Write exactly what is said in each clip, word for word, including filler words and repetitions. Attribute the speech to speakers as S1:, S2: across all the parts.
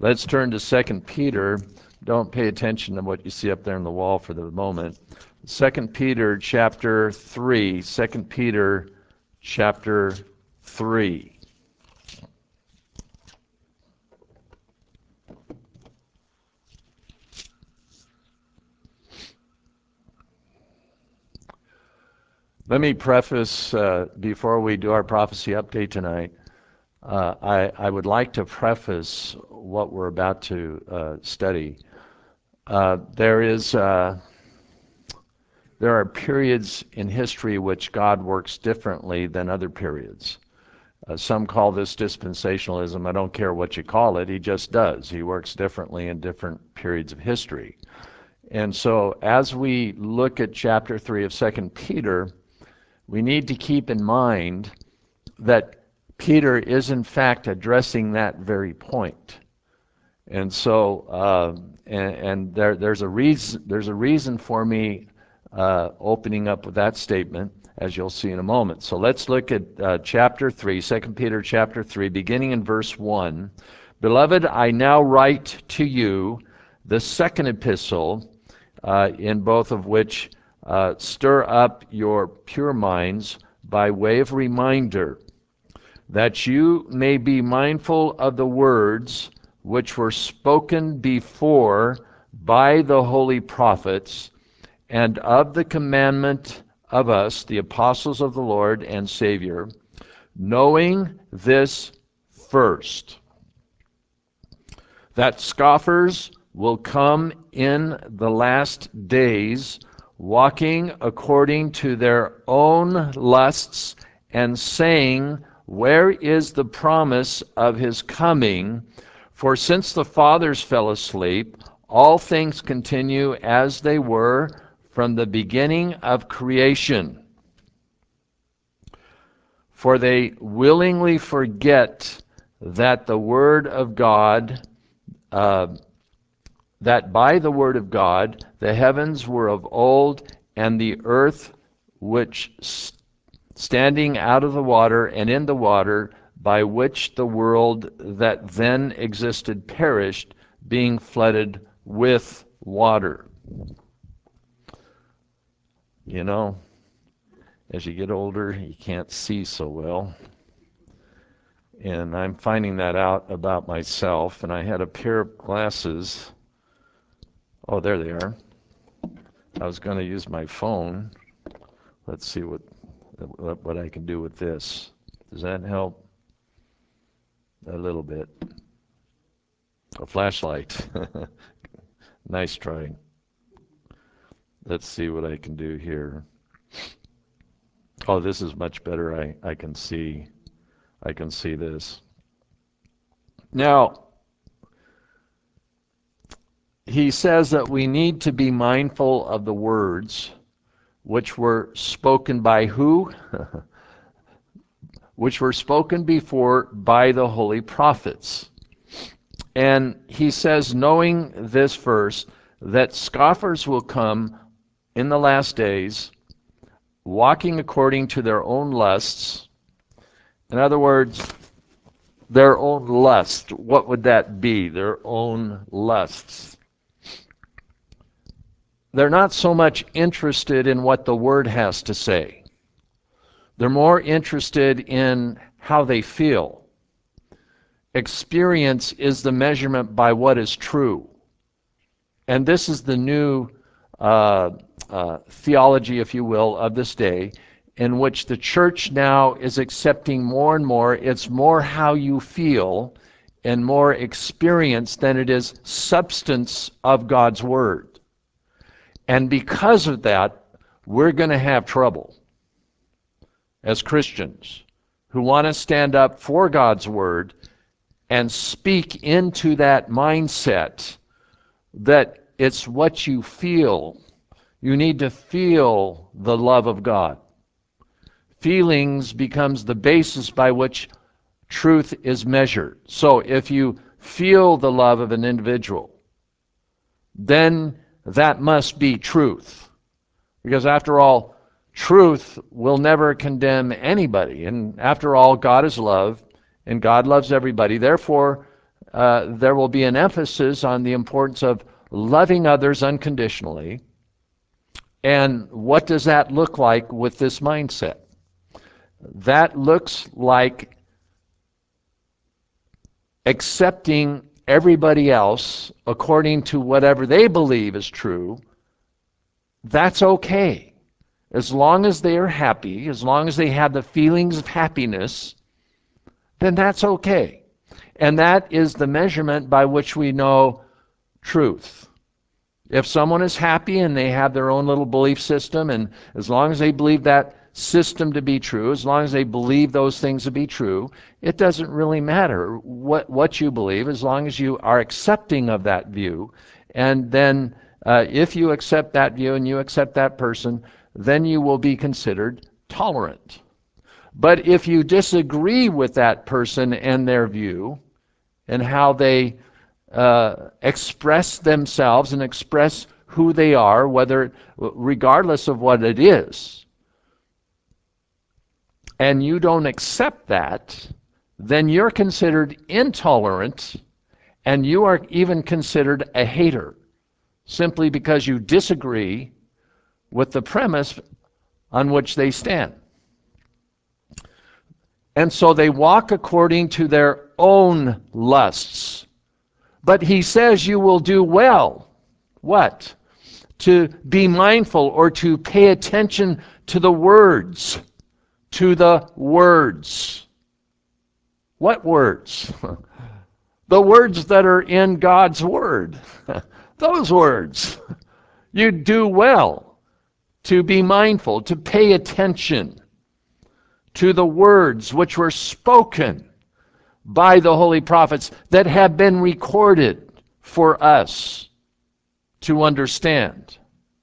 S1: Let's turn to Second Peter. Don't pay attention to what you see up there on the wall for the moment. Second Peter chapter three. Second Peter chapter three. Let me preface, uh, before we do our prophecy update tonight, uh, I, I would like to preface what we're about to uh, study. Uh, there is, uh, there are periods in history which God works differently than other periods. Uh, some call this dispensationalism. I don't care what you call it. He just does. He works differently in different periods of history. And so as we look at chapter three of Second Peter, we need to keep in mind that Peter is in fact addressing that very point. And so, uh, and, and there, there's a reason. There's a reason for me uh, opening up with that statement, as you'll see in a moment. So let's look at uh, chapter three, Second Peter chapter three, beginning in verse one. Beloved, I now write to you the second epistle, uh, in both of which uh, stir up your pure minds by way of reminder, that you may be mindful of the words which were spoken before by the holy prophets, and of the commandment of us, the apostles of the Lord and Savior, knowing this first, that scoffers will come in the last days, walking according to their own lusts, and saying, where is the promise of his coming? For since the fathers fell asleep, all things continue as they were from the beginning of creation. For they willingly forget that the word of God, uh, that by the word of God the heavens were of old, and the earth which st- standing out of the water and in the water, by which the world that then existed perished, being flooded with water. You know, as you get older, you can't see so well. And I'm finding that out about myself. And I had a pair of glasses. Oh, there they are. I was going to use my phone. Let's see what what I can do with this. Does that help? A little bit. A flashlight. Nice try. Let's see what I can do here. Oh, this is much better. I, I can see. I can see this. Now, he says that we need to be mindful of the words which were spoken by who? Which were spoken before by the holy prophets. And he says, knowing this first, that scoffers will come in the last days, walking according to their own lusts. In other words, their own lust. What would that be? Their own lusts. They're not so much interested in what the Word has to say. They're more interested in how they feel. Experience is the measurement by what is true. And this is the new uh, uh, theology, if you will, of this day, in which the church now is accepting more and more. It's more how you feel and more experience than it is substance of God's Word. And because of that, we're going to have trouble as Christians who want to stand up for God's Word and speak into that mindset that it's what you feel. You need to feel the love of God. Feelings becomes the basis by which truth is measured. So if you feel the love of an individual, then that must be truth. Because after all, truth will never condemn anybody. And after all, God is love, and God loves everybody. Therefore, uh, there will be an emphasis on the importance of loving others unconditionally. And what does that look like with this mindset? That looks like accepting everybody else according to whatever they believe is true. That's okay. As long as they are happy, as long as they have the feelings of happiness, then that's okay. And that is the measurement by which we know truth. If someone is happy and they have their own little belief system, and as long as they believe that system to be true, as long as they believe those things to be true, it doesn't really matter what, what you believe, as long as you are accepting of that view. And then uh, if you accept that view and you accept that person, then you will be considered tolerant. But if you disagree with that person and their view and how they uh, express themselves and express who they are, whether regardless of what it is, and you don't accept that, then you're considered intolerant, and you are even considered a hater, simply because you disagree with the premise on which they stand. And so they walk according to their own lusts. But he says you will do well. What? To be mindful or to pay attention to the words. To the words. What words? The words that are in God's Word. Those words. You do well to be mindful, to pay attention to the words which were spoken by the holy prophets that have been recorded for us to understand.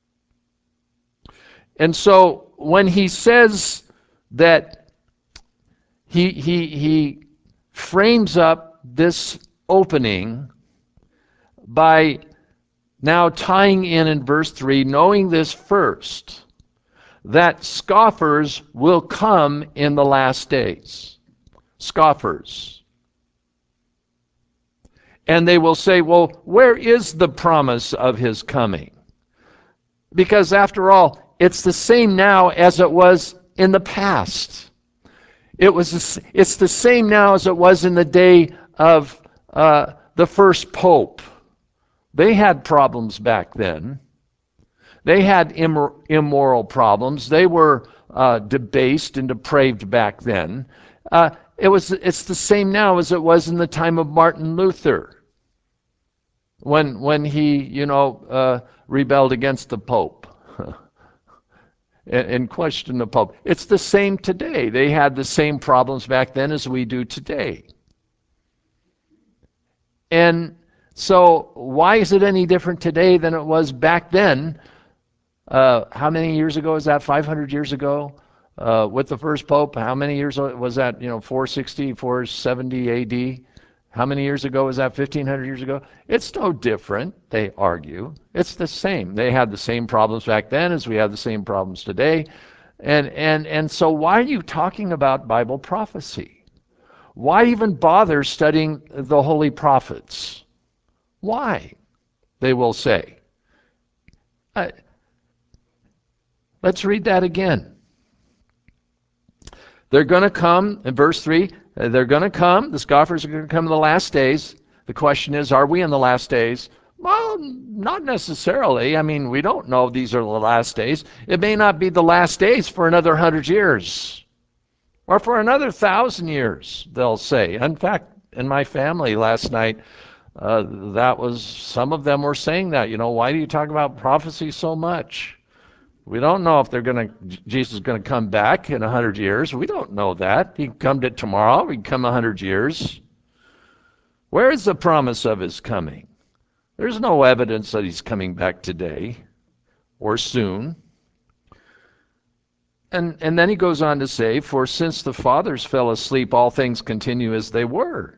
S1: And so when he says that he, he, he frames up this opening by now tying in in verse three, knowing this first, that scoffers will come in the last days. Scoffers. And they will say, well, where is the promise of his coming? Because after all, it's the same now as it was in the past. It was. It's the same now as it was in the day of uh, the first pope. They had problems back then. They had immor- immoral problems. They were uh, debased and depraved back then. Uh, it was. It's the same now as it was in the time of Martin Luther, when when he, you know, uh, rebelled against the Pope and, and questioned the Pope. It's the same today. They had the same problems back then as we do today. And so, why is it any different today than it was back then? Uh, how many years ago is that? five hundred years ago uh, with the first pope? How many years was that? You know, four sixty, four seventy A D? How many years ago was that? fifteen hundred years ago? It's no different, they argue. It's the same. They had the same problems back then as we have the same problems today. And, and, and so why are you talking about Bible prophecy? Why even bother studying the holy prophets? Why? They will say. Uh, Let's read that again. They're going to come, in verse three, they're going to come, the scoffers are going to come in the last days. The question is, are we in the last days? Well, not necessarily. I mean, we don't know these are the last days. It may not be the last days for another hundred years or for another thousand years, they'll say. In fact, in my family last night, uh, that was, some of them were saying that, you know, why do you talk about prophecy so much? We don't know if they're going to, Jesus is going to come back in a hundred years. We don't know that. He can come to tomorrow. He can come a hundred years. Where is the promise of his coming? There's no evidence that he's coming back today or soon. And, and then he goes on to say, for since the fathers fell asleep, all things continue as they were.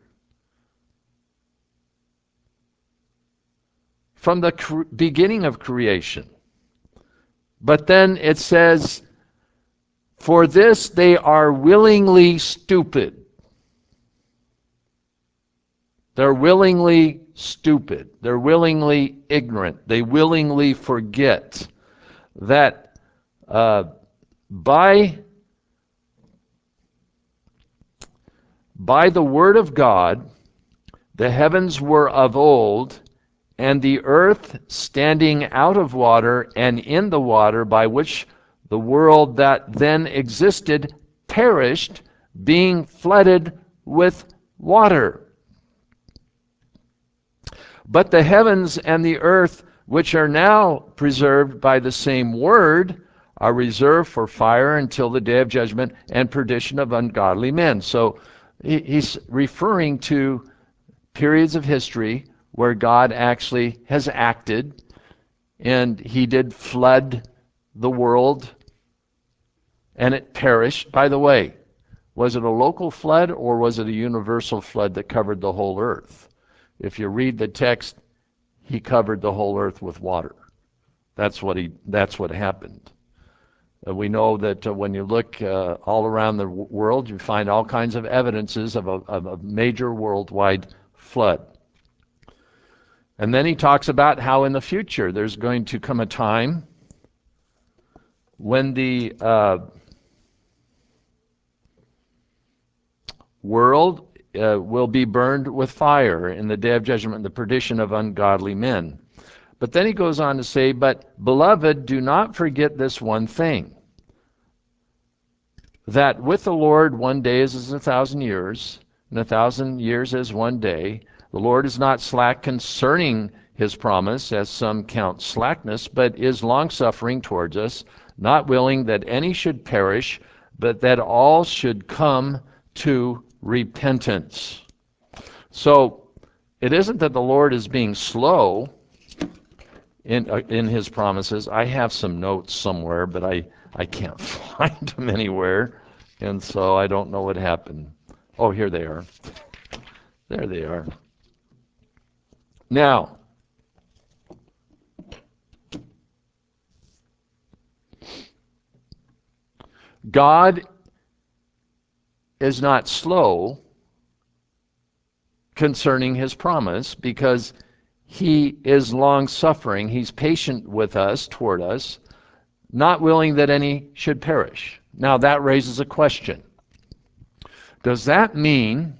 S1: From the cre- beginning of creation. But then it says, for this they are willingly stupid. They're willingly stupid. They're willingly ignorant. They willingly forget that uh, by, by the word of God, the heavens were of old, and the earth standing out of water and in the water, by which the world that then existed perished, being flooded with water. But the heavens and the earth, which are now preserved by the same word, are reserved for fire until the day of judgment and perdition of ungodly men. So he's referring to periods of history where God actually has acted, and he did flood the world, and it perished. By the way, was it a local flood or was it a universal flood that covered the whole earth? If you read the text, he covered the whole earth with water. That's what he. That's what happened. Uh, we know that uh, when you look uh, all around the w- world, you find all kinds of evidences of a, of a major worldwide flood. And then he talks about how in the future there's going to come a time when the uh, world uh, will be burned with fire in the day of judgment and the perdition of ungodly men. But then he goes on to say, but beloved, do not forget this one thing, that with the Lord one day is as a thousand years, and a thousand years as one day. The Lord is not slack concerning his promise, as some count slackness, but is longsuffering towards us, not willing that any should perish, but that all should come to repentance. So it isn't that the Lord is being slow in uh, in his promises. I have some notes somewhere, but I, I can't find them anywhere, and so I don't know what happened. Oh, here they are. There they are. Now, God is not slow concerning his promise because he is long-suffering. He's patient with us, toward us, not willing that any should perish. Now, that raises a question. Does that mean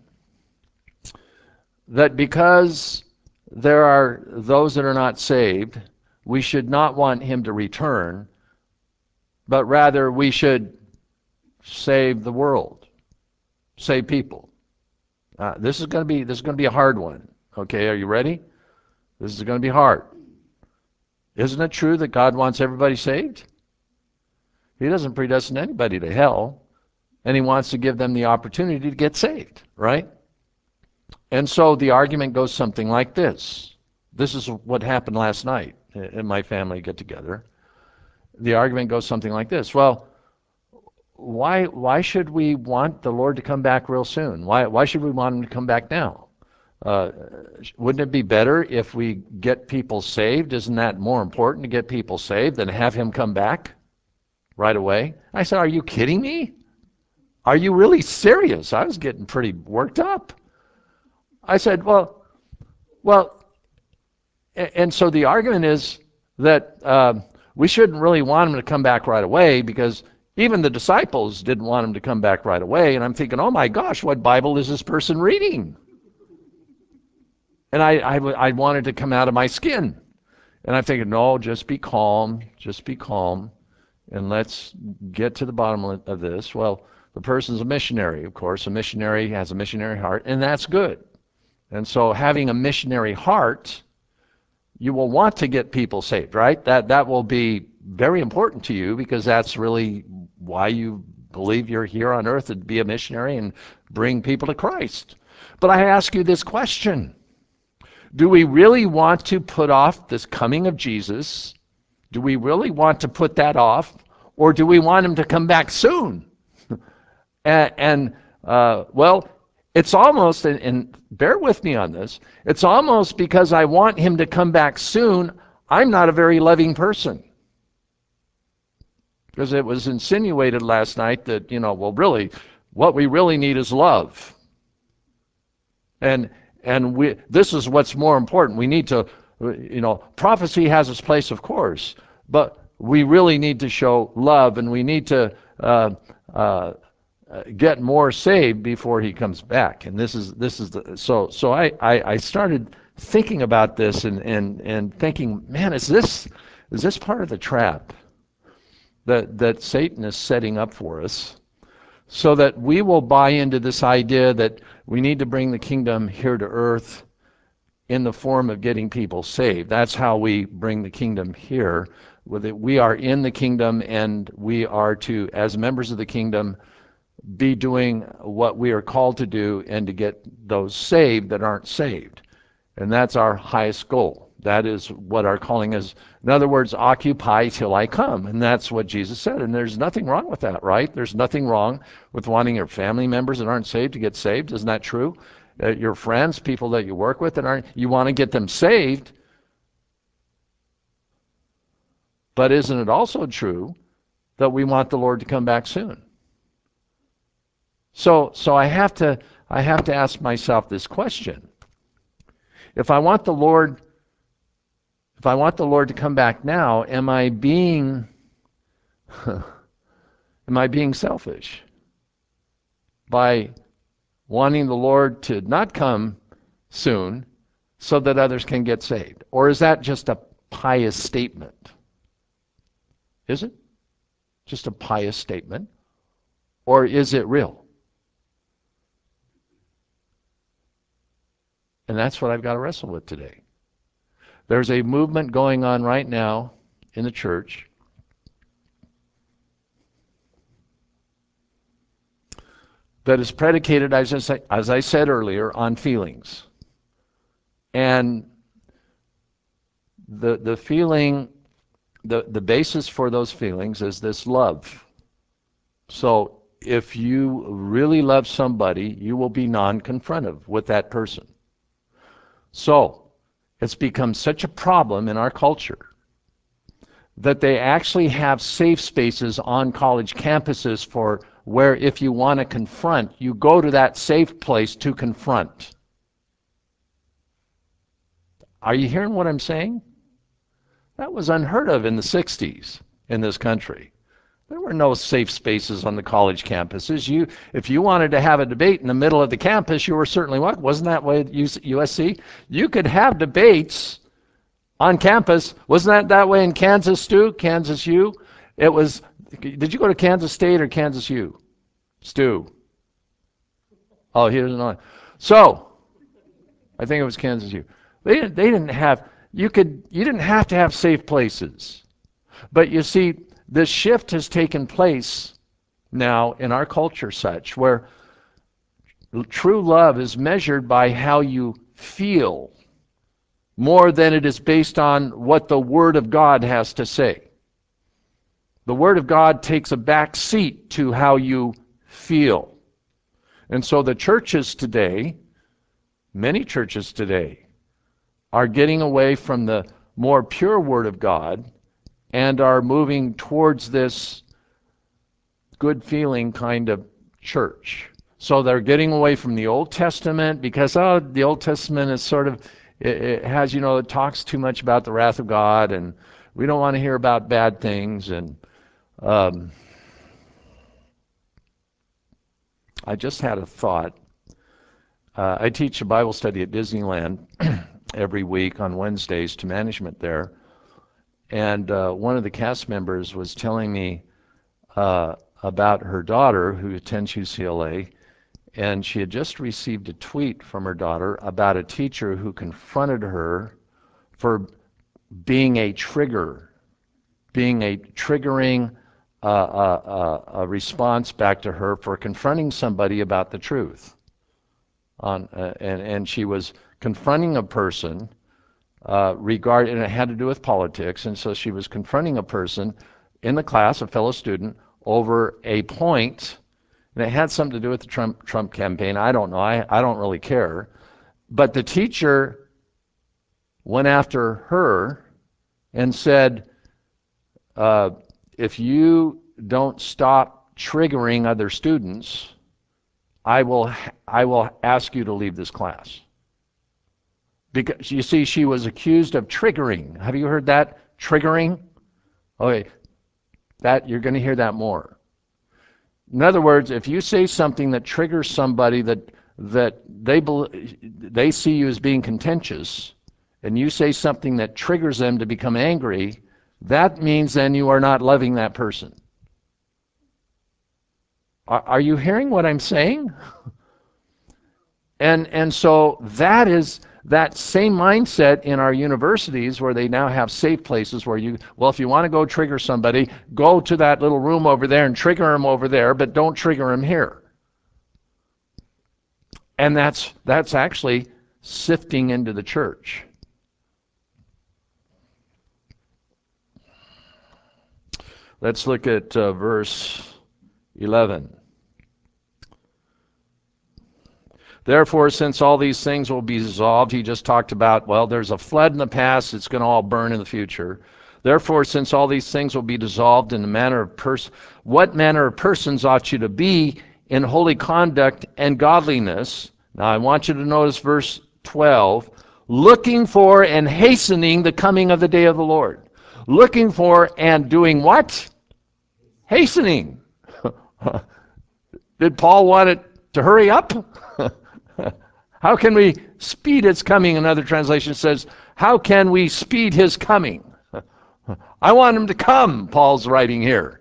S1: that because there are those that are not saved, we should not want him to return, but rather we should save the world, save people? Uh, this is going to be this is going to be a hard one. Okay, are you ready? This is going to be hard. Isn't it true that God wants everybody saved? He doesn't predestine anybody to hell, and he wants to give them the opportunity to get saved, right? And so the argument goes something like this. This is what happened last night in my family get-together. The argument goes something like this. Well, why why should we want the Lord to come back real soon? Why why should we want him to come back now? Uh, wouldn't it be better if we get people saved? Isn't that more important to get people saved than have him come back right away? I said, are you kidding me? Are you really serious? I was getting pretty worked up. I said, well, well, and so the argument is that uh, we shouldn't really want him to come back right away because even the disciples didn't want him to come back right away. And I'm thinking, oh my gosh, what Bible is this person reading? And I, I, I wanted to come out of my skin. And I'm thinking, no, just be calm, just be calm, and let's get to the bottom of this. Well, the person's a missionary, of course. A missionary has a missionary heart, and that's good. And so having a missionary heart, you will want to get people saved, right? That that will be very important to you because that's really why you believe you're here on earth, to be a missionary and bring people to Christ. But I ask you this question. Do we really want to put off this coming of Jesus? Do we really want to put that off? Or do we want him to come back soon? and, and uh, well, it's almost, and, and bear with me on this, it's almost because I want him to come back soon, I'm not a very loving person. Because it was insinuated last night that, you know, well, really, what we really need is love. And And we, this is what's more important. We need to, you know, prophecy has its place, of course, but we really need to show love, and we need to uh, uh, get more saved before he comes back. And this is this is the so so I I, I started thinking about this and and and thinking, man, is this is this part of the trap that that Satan is setting up for us, so that we will buy into this idea that we need to bring the kingdom here to earth in the form of getting people saved. That's how we bring the kingdom here. We are in the kingdom, and we are to, as members of the kingdom, be doing what we are called to do and to get those saved that aren't saved. And that's our highest goal. That is what our calling is. In other words, occupy till I come. And that's what Jesus said. And there's nothing wrong with that, right? There's nothing wrong with wanting your family members that aren't saved to get saved. Isn't that true? Uh, your friends, people that you work with that aren't, you want to get them saved. But isn't it also true that we want the Lord to come back soon? So, so I have to, I have to ask myself this question. If I want the Lord, if I want the Lord to come back now, am I being, am I being selfish by wanting the Lord to not come soon so that others can get saved? Or is that just a pious statement? Is it just a pious statement? Or is it real? And that's what I've got to wrestle with today. There's a movement going on right now in the church that is predicated, as I, say, as I said earlier, on feelings. And the the feeling, the, the basis for those feelings is this love. So if you really love somebody, you will be non-confrontive with that person. So it's become such a problem in our culture that they actually have safe spaces on college campuses for where if you want to confront, you go to that safe place to confront. Are you hearing what I'm saying? That was unheard of in the sixties in this country. There were no safe spaces on the college campuses. You, if you wanted to have a debate in the middle of the campus, you were certainly welcome. Wasn't that way at U S C? You could have debates on campus. Wasn't that that way in Kansas, Stu? Kansas U? It was, did you go to Kansas State or Kansas U? Stu? Oh, he doesn't know. So, I think it was Kansas U. They didn't, they didn't have, you could, you didn't have to have safe places. But you see, this shift has taken place now in our culture such where true love is measured by how you feel more than it is based on what the Word of God has to say. The Word of God takes a back seat to how you feel. And so the churches today, many churches today, are getting away from the more pure Word of God and are moving towards this good feeling kind of church. So they're getting away from the Old Testament because, oh, the Old Testament is sort of, it, it has, you know, it talks too much about the wrath of God, and we don't want to hear about bad things. And um, I just had a thought. Uh, I teach a Bible study at Disneyland every week on Wednesdays to management there. And uh, one of the cast members was telling me uh, about her daughter who attends U C L A, and she had just received a tweet from her daughter about a teacher who confronted her for being a trigger, being a triggering uh, uh, uh, a response back to her for confronting somebody about the truth. On, uh, and, and she was confronting a person Uh, regard, and it had to do with politics, and so she was confronting a person in the class, a fellow student, over a point, and it had something to do with the Trump Trump campaign. I don't know. I, I don't really care. But the teacher went after her and said, uh, if you don't stop triggering other students, I will I will ask you to leave this class. Because you see, she was accused of triggering. Have you heard that? Triggering? Okay, that you're going to hear that more. In other words, if you say something that triggers somebody that that they they see you as being contentious, and you say something that triggers them to become angry, that means then you are not loving that person. Are, are you hearing what I'm saying? And and so that is that same mindset in our universities, where they now have safe places where you, well, if you want to go trigger somebody, go to that little room over there and trigger them over there, but don't trigger them here. And that's that's actually sifting into the church. Let's look at uh, verse eleven. Therefore, since all these things will be dissolved, he just talked about, well, there's a flood in the past, it's going to all burn in the future. Therefore, since all these things will be dissolved, in the manner of pers- what manner of persons ought you to be in holy conduct and godliness? Now, I want you to notice verse twelve, looking for and hastening the coming of the day of the Lord. Looking for and doing what? Hastening. Did Paul want it to hurry up? How can we speed its coming? Another translation says, how can we speed his coming? I want him to come, Paul's writing here.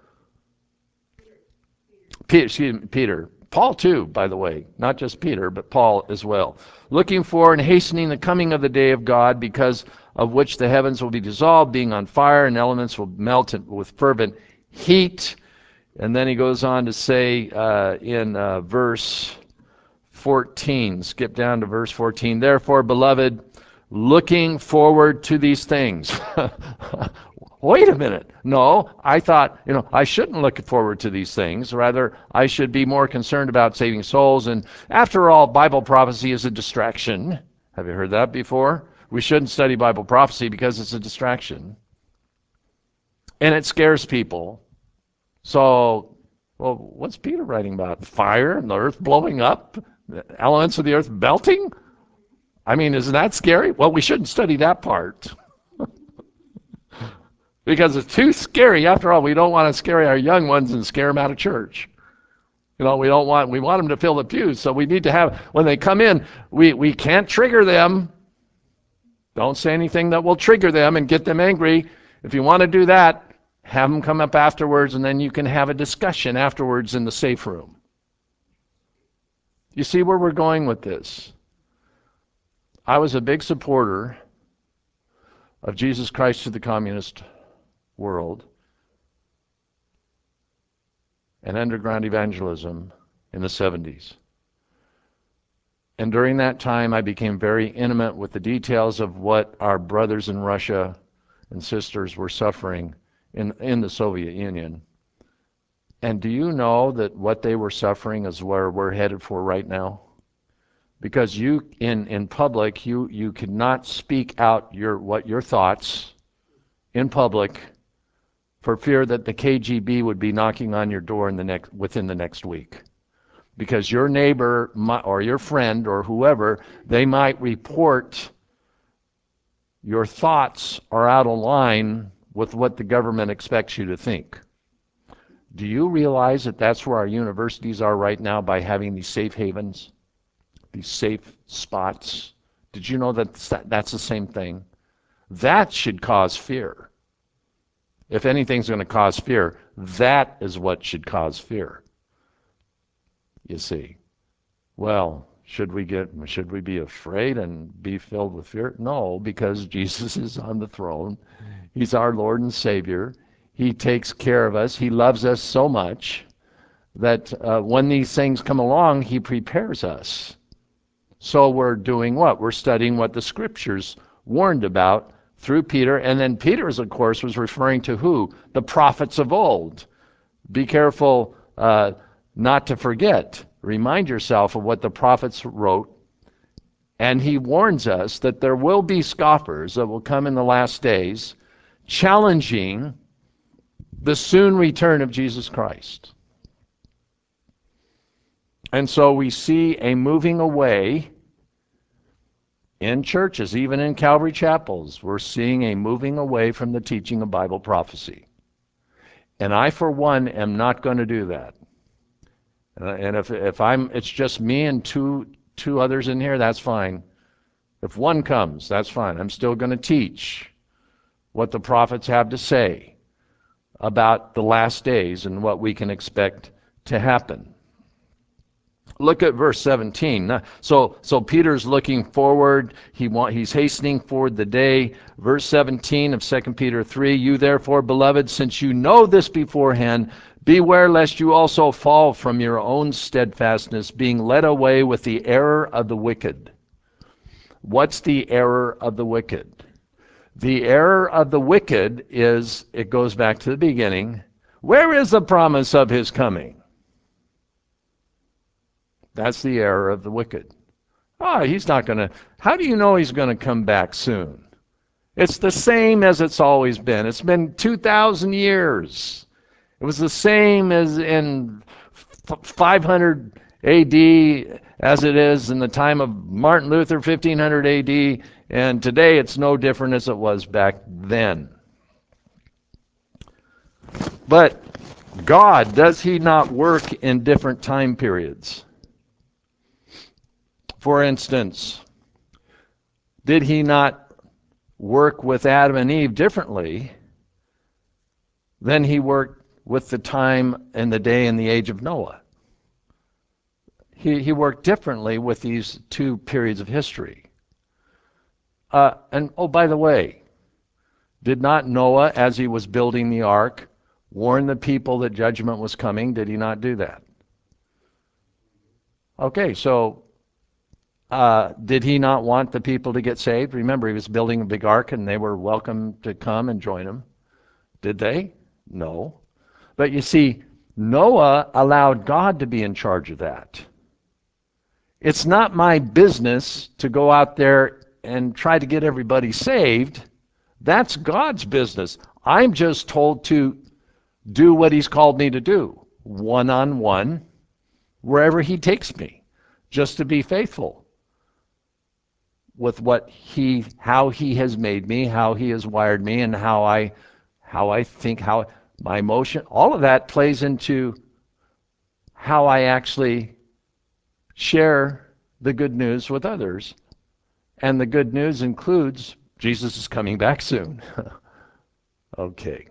S1: Peter, excuse me, Peter. Paul too, by the way. Not just Peter, but Paul as well. Looking for and hastening the coming of the day of God, because of which the heavens will be dissolved, being on fire, and elements will melt with fervent heat. And then he goes on to say uh, in uh, verse fourteen, skip down to verse fourteen, therefore, beloved, looking forward to these things. Wait a minute. No, I thought, you know, I shouldn't look forward to these things. Rather, I should be more concerned about saving souls. And after all, Bible prophecy is a distraction. Have you heard that before? We shouldn't study Bible prophecy because it's a distraction. And it scares people. So, well, what's Peter writing about? Fire and the earth blowing up? The elements of the earth melting? I mean, isn't that scary? Well, we shouldn't study that part. Because it's too scary. After all, we don't want to scare our young ones and scare them out of church. You know, we don't want, we want them to fill the pews. So we need to have, when they come in, we, we can't trigger them. Don't say anything that will trigger them and get them angry. If you want to do that, have them come up afterwards, and then you can have a discussion afterwards in the safe room. You see where we're going with this? I was a big supporter of Jesus Christ to the communist world and underground evangelism in the seventies. And during that time, I became very intimate with the details of what our brothers in Russia and sisters were suffering in, in the Soviet Union. And do you know that what they were suffering is where we're headed for right now? Because you, in, in public, you, you could not speak out your, what your thoughts in public for fear that the K G B would be knocking on your door in the next, within the next week. Because your neighbor or your friend or whoever, they might report your thoughts are out of line with what the government expects you to think. Do you realize that that's where our universities are right now by having these safe havens, these safe spots? Did you know that that's the same thing? That should cause fear. If anything's going to cause fear, that is what should cause fear. You see. Well, should we get should we be afraid and be filled with fear? No, because Jesus is on the throne. He's our Lord and Savior. He takes care of us. He loves us so much that uh, when these things come along, he prepares us. So we're doing what? We're studying what the Scriptures warned about through Peter. And then Peter's, of course, was referring to who? The prophets of old. Be careful uh, not to forget. Remind yourself of what the prophets wrote. And he warns us that there will be scoffers that will come in the last days, challenging the soon return of Jesus Christ. And so we see a moving away in churches, even in Calvary chapels, we're seeing a moving away from the teaching of Bible prophecy. And I, for one, am not going to do that. And if if I'm, it's just me and two two others in here, that's fine. If one comes, that's fine. I'm still going to teach what the prophets have to say about the last days and what we can expect to happen. Look at verse seventeen. So, so Peter's looking forward. He want, he's hastening forward the day. Verse seventeen of Second Peter three, you therefore, beloved, since you know this beforehand, beware lest you also fall from your own steadfastness, being led away with the error of the wicked. What's the error of the wicked? The error of the wicked is, it goes back to the beginning, where is the promise of his coming? That's the error of the wicked. Oh, he's not going to, how do you know he's going to come back soon? It's the same as it's always been. It's been two thousand years. It was the same as in five hundred A D as it is in the time of Martin Luther, fifteen hundred A D, and today it's no different as it was back then. But God, does he not work in different time periods? For instance, did he not work with Adam and Eve differently than he worked with the time and the day and the age of Noah? He, he worked differently with these two periods of history. Uh, and oh, by the way, did not Noah, as he was building the ark, warn the people that judgment was coming? Did he not do that? Okay, so uh, did he not want the people to get saved? Remember, he was building a big ark and they were welcome to come and join him. Did they? No. But you see, Noah allowed God to be in charge of that. It's not my business to go out there and try to get everybody saved. That's God's business. I'm just told to do what he's called me to do, one-on-one, wherever he takes me, just to be faithful with what he, how he has made me, how he has wired me, and how I, how I think, how my emotion, all of that plays into how I actually share the good news with others. And the good news includes Jesus is coming back soon. Okay.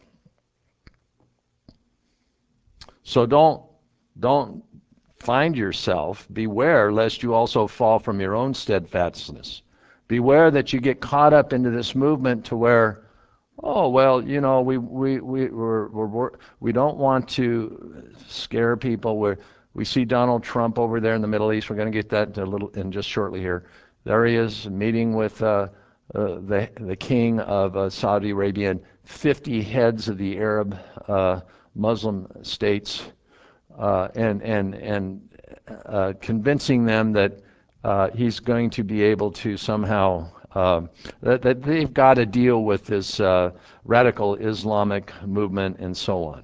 S1: So don't don't find yourself, beware lest you also fall from your own steadfastness. Beware that you get caught up into this movement to where, oh well, you know, we we we we're, we're, we're, we don't want to scare people. We're, we see Donald Trump over there in the Middle East. We're going to get that in a little in just shortly here. There he is meeting with uh, uh, the the king of uh, Saudi Arabia and fifty heads of the Arab uh, Muslim states, uh, and and and uh, convincing them that uh, he's going to be able to somehow uh, that, that they've got to deal with this uh, radical Islamic movement and so on.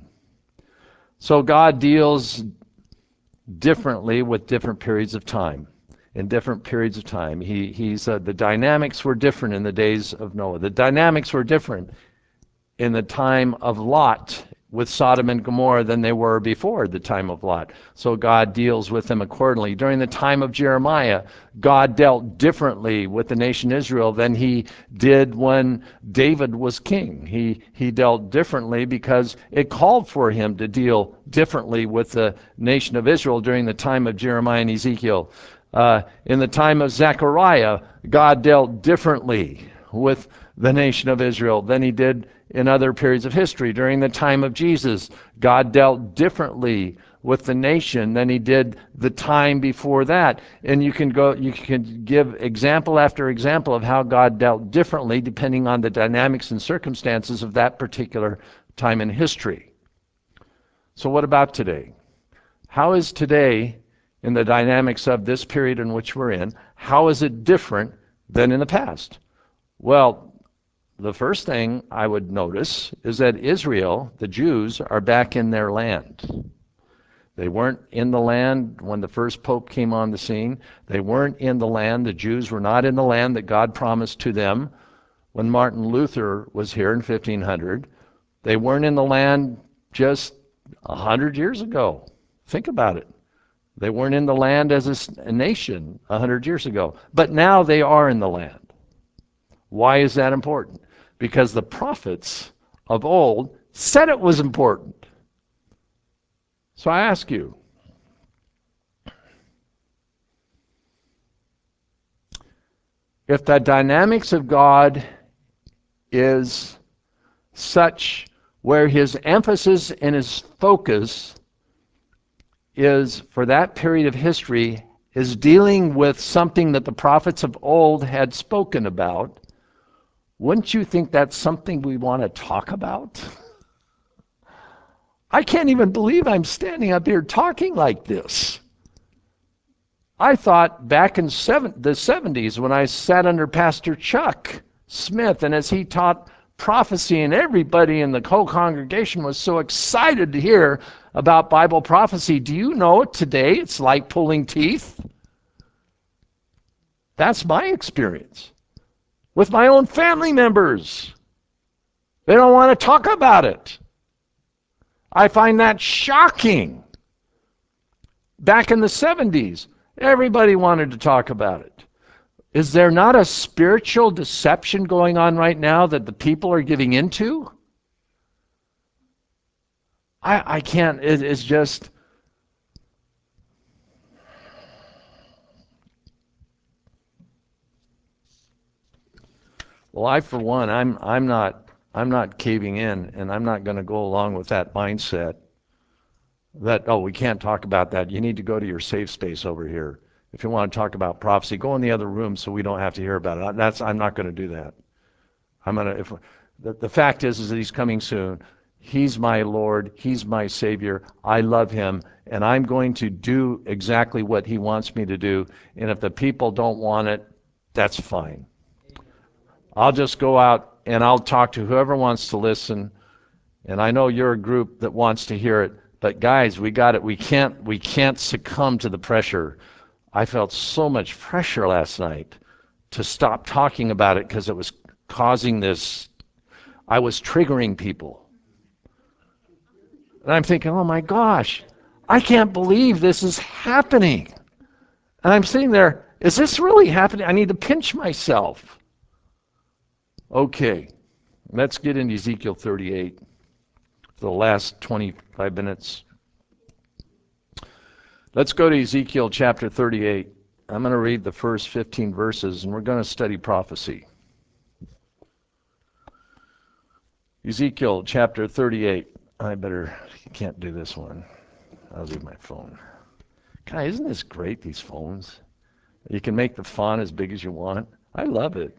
S1: So God deals differently with different periods of time. In different periods of time, he he's uh, the dynamics were different in the days of Noah. The dynamics were different in the time of Lot with Sodom and Gomorrah than they were before the time of Lot. So God deals with them accordingly. During the time of Jeremiah, God dealt differently with the nation Israel than he did when David was king. He, he dealt differently because it called for him to deal differently with the nation of Israel during the time of Jeremiah and Ezekiel. Uh, in the time of Zechariah, God dealt differently with the nation of Israel than he did in other periods of history. During the time of Jesus, God dealt differently with the nation than he did the time before that. And you can go, you can give example after example of how God dealt differently depending on the dynamics and circumstances of that particular time in history. So what about today? How is today, in the dynamics of this period in which we're in, how is it different than in the past? Well, the first thing I would notice is that Israel, the Jews, are back in their land. They weren't in the land when the first pope came on the scene. They weren't in the land, the Jews were not in the land that God promised to them when Martin Luther was here in fifteen hundred. They weren't in the land just a hundred years ago. Think about it. They weren't in the land as a, a nation a hundred years ago. But now they are in the land. Why is that important? Because the prophets of old said it was important. So I ask you, if the dynamics of God is such where his emphasis and his focus is for that period of history is dealing with something that the prophets of old had spoken about, wouldn't you think that's something we want to talk about? I can't even believe I'm standing up here talking like this. I thought back in seven, the seventies when I sat under Pastor Chuck Smith, and as he taught prophecy, and everybody in the whole congregation was so excited to hear about Bible prophecy. Do you know today it's like pulling teeth? That's my experience with my own family members. They don't want to talk about it. I find that shocking. Back in the seventies, everybody wanted to talk about it. Is there not a spiritual deception going on right now that the people are giving into? I, I can't, it, it's just, well, I for one, I'm I'm not I'm not caving in, and I'm not going to go along with that mindset that, oh, we can't talk about that. You need to go to your safe space over here. If you want to talk about prophecy, go in the other room so we don't have to hear about it. That's I'm not going to do that. I'm going to if the, the fact is is that he's coming soon. He's my Lord, he's my Savior. I love him, and I'm going to do exactly what he wants me to do. And if the people don't want it, that's fine. I'll just go out and I'll talk to whoever wants to listen. And I know you're a group that wants to hear it, but guys, we got it. We can't we can't succumb to the pressure. I felt so much pressure last night to stop talking about it because it was causing this, I was triggering people. And I'm thinking, oh my gosh, I can't believe this is happening. And I'm sitting there, is this really happening? I need to pinch myself. Okay, let's get into Ezekiel thirty-eight for the last twenty-five minutes. Let's go to Ezekiel chapter thirty-eight. I'm going to read the first fifteen verses, and we're going to study prophecy. Ezekiel chapter thirty-eight. I better, I can't do this one. I'll leave my phone. God, isn't this great, these phones? You can make the font as big as you want. I love it.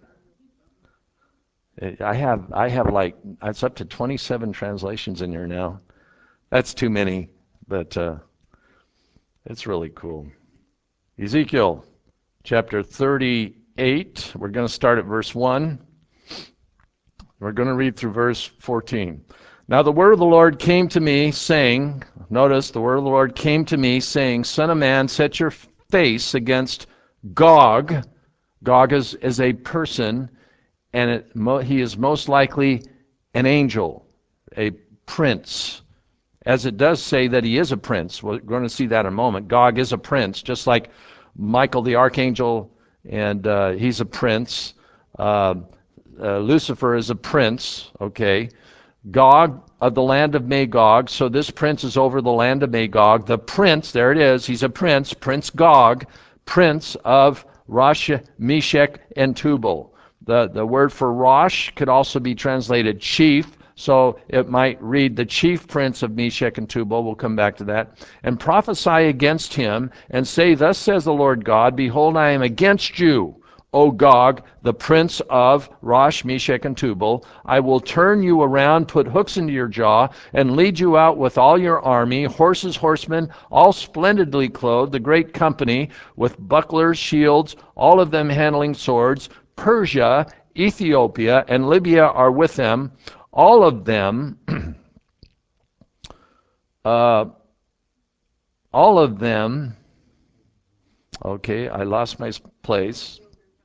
S1: I have, I have like, it's up to twenty-seven translations in here now. That's too many, but uh, it's really cool. Ezekiel chapter thirty-eight, we're going to start at verse one. We're going to read through verse fourteen. Now the word of the Lord came to me, saying, notice the word of the Lord came to me, saying, Son of man, set your face against Gog. Gog is, is a person, and it, he is most likely an angel, a prince. As it does say that he is a prince. We're going to see that in a moment. Gog is a prince, just like Michael the archangel, and uh, he's a prince. Uh, uh, Lucifer is a prince, okay. Gog of the land of Magog, so this prince is over the land of Magog. The prince, there it is, he's a prince, Prince Gog, prince of Rosh, Meshech, and Tubal. The, the word for Rosh could also be translated chief, so it might read the chief prince of Meshech and Tubal. We'll come back to that. And prophesy against him and say, Thus says the Lord God, Behold, I am against you, O Gog, the prince of Rosh, Meshech, and Tubal. I will turn you around, put hooks into your jaw, and lead you out with all your army, horses, horsemen, all splendidly clothed, the great company, with bucklers, shields, all of them handling swords. Persia, Ethiopia, and Libya are with them. All of them uh, all of them, okay, I lost my place.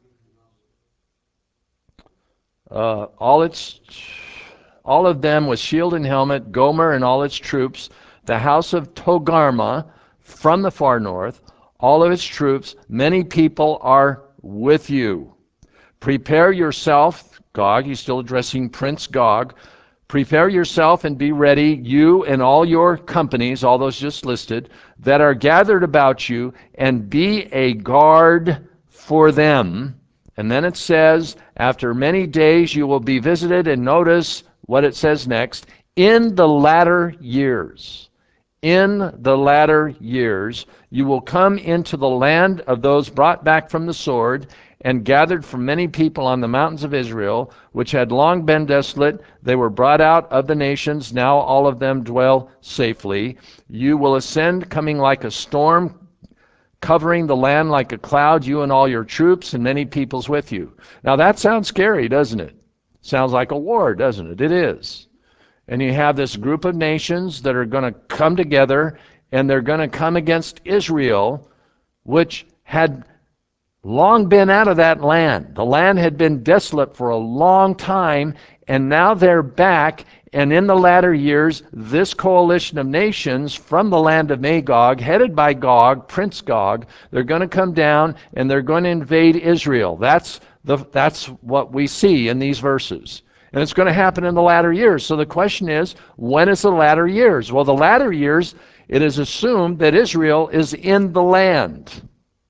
S1: Uh, all its, all of them with shield and helmet, Gomer and all its troops, the house of Togarmah from the far north, all of its troops, many people are with you. Prepare yourself, Gog, he's still addressing Prince Gog. Prepare yourself and be ready, you and all your companies, all those just listed, that are gathered about you, and be a guard for them. And then it says, after many days you will be visited, and notice what it says next, in the latter years. In the latter years, you will come into the land of those brought back from the sword and gathered from many people on the mountains of Israel, which had long been desolate. They were brought out of the nations. Now all of them dwell safely. You will ascend coming like a storm, covering the land like a cloud, you and all your troops and many peoples with you. Now that sounds scary, doesn't it? Sounds like a war, doesn't it? It is. And you have this group of nations that are going to come together, and they're going to come against Israel, which had long been out of that land. The land had been desolate for a long time, and now they're back. And in the latter years, this coalition of nations from the land of Magog, headed by Gog, Prince Gog, they're going to come down and they're going to invade Israel. That's the that's what we see in these verses. And it's going to happen in the latter years. So the question is, when is the latter years? Well, the latter years, it is assumed that Israel is in the land.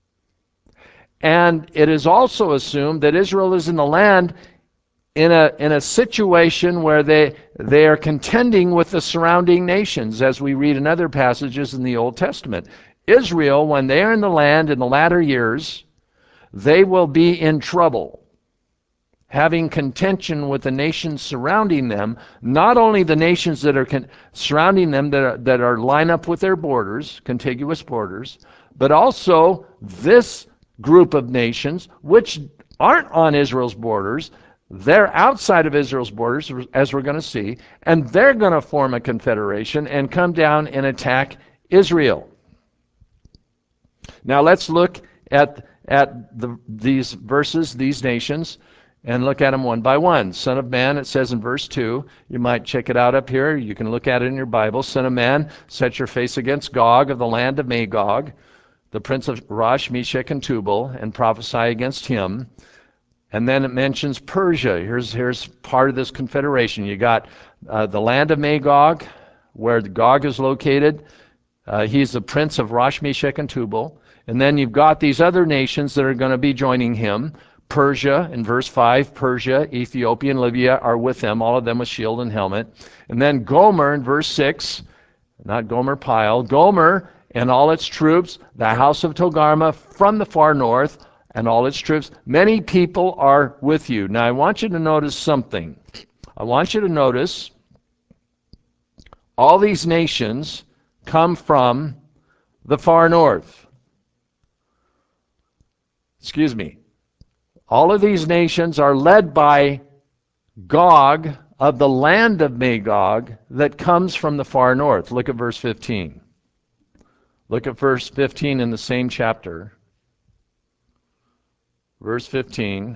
S1: And it is also assumed that Israel is in the land in a in a situation where they they are contending with the surrounding nations, as we read in other passages in the Old Testament. Israel, when they are in the land in the latter years, they will be in trouble, having contention with the nations surrounding them, not only the nations that are con- surrounding them that are, that are line up with their borders, contiguous borders, but also this group of nations which aren't on Israel's borders. They're outside of Israel's borders, as we're going to see, and they're going to form a confederation and come down and attack Israel. Now let's look at, at the, these verses, these nations, and look at them one by one. Son of man, it says in verse two, you might check it out up here. You can look at it in your Bible. Son of man, set your face against Gog of the land of Magog, the prince of Rosh, Meshech, and Tubal, and prophesy against him. And then it mentions Persia. Here's, here's part of this confederation. You got uh, the land of Magog, where Gog is located. Uh, he's the prince of Rosh, Meshech, and Tubal. And then you've got these other nations that are going to be joining him. Persia, in verse five, Persia, Ethiopia, and Libya are with them, all of them with shield and helmet. And then Gomer, in verse six, not Gomer Pyle, Gomer and all its troops, the house of Togarmah from the far north, and all its troops, many people are with you. Now I want you to notice something. I want you to notice all these nations come from the far north. Excuse me. All of these nations are led by Gog of the land of Magog that comes from the far north. Look at verse fifteen. Look at verse fifteen in the same chapter. Verse fifteen.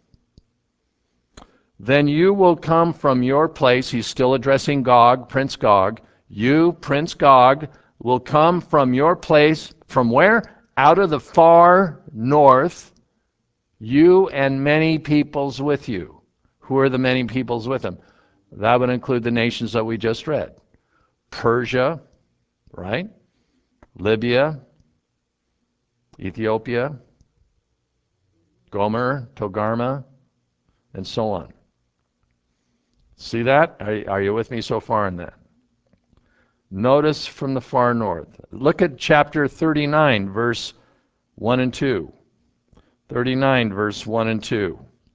S1: Then you will come from your place. He's still addressing Gog, Prince Gog. You, Prince Gog, will come from your place. From where? Out of the far north. You and many peoples with you. Who are the many peoples with him? That would include the nations that we just read. Persia, right? Libya, Ethiopia, Gomer, Togarmah, and so on. See that? Are, are you with me so far in that? Notice from the far north. Look at chapter thirty-nine, verse one and two. thirty-nine, verse one and two.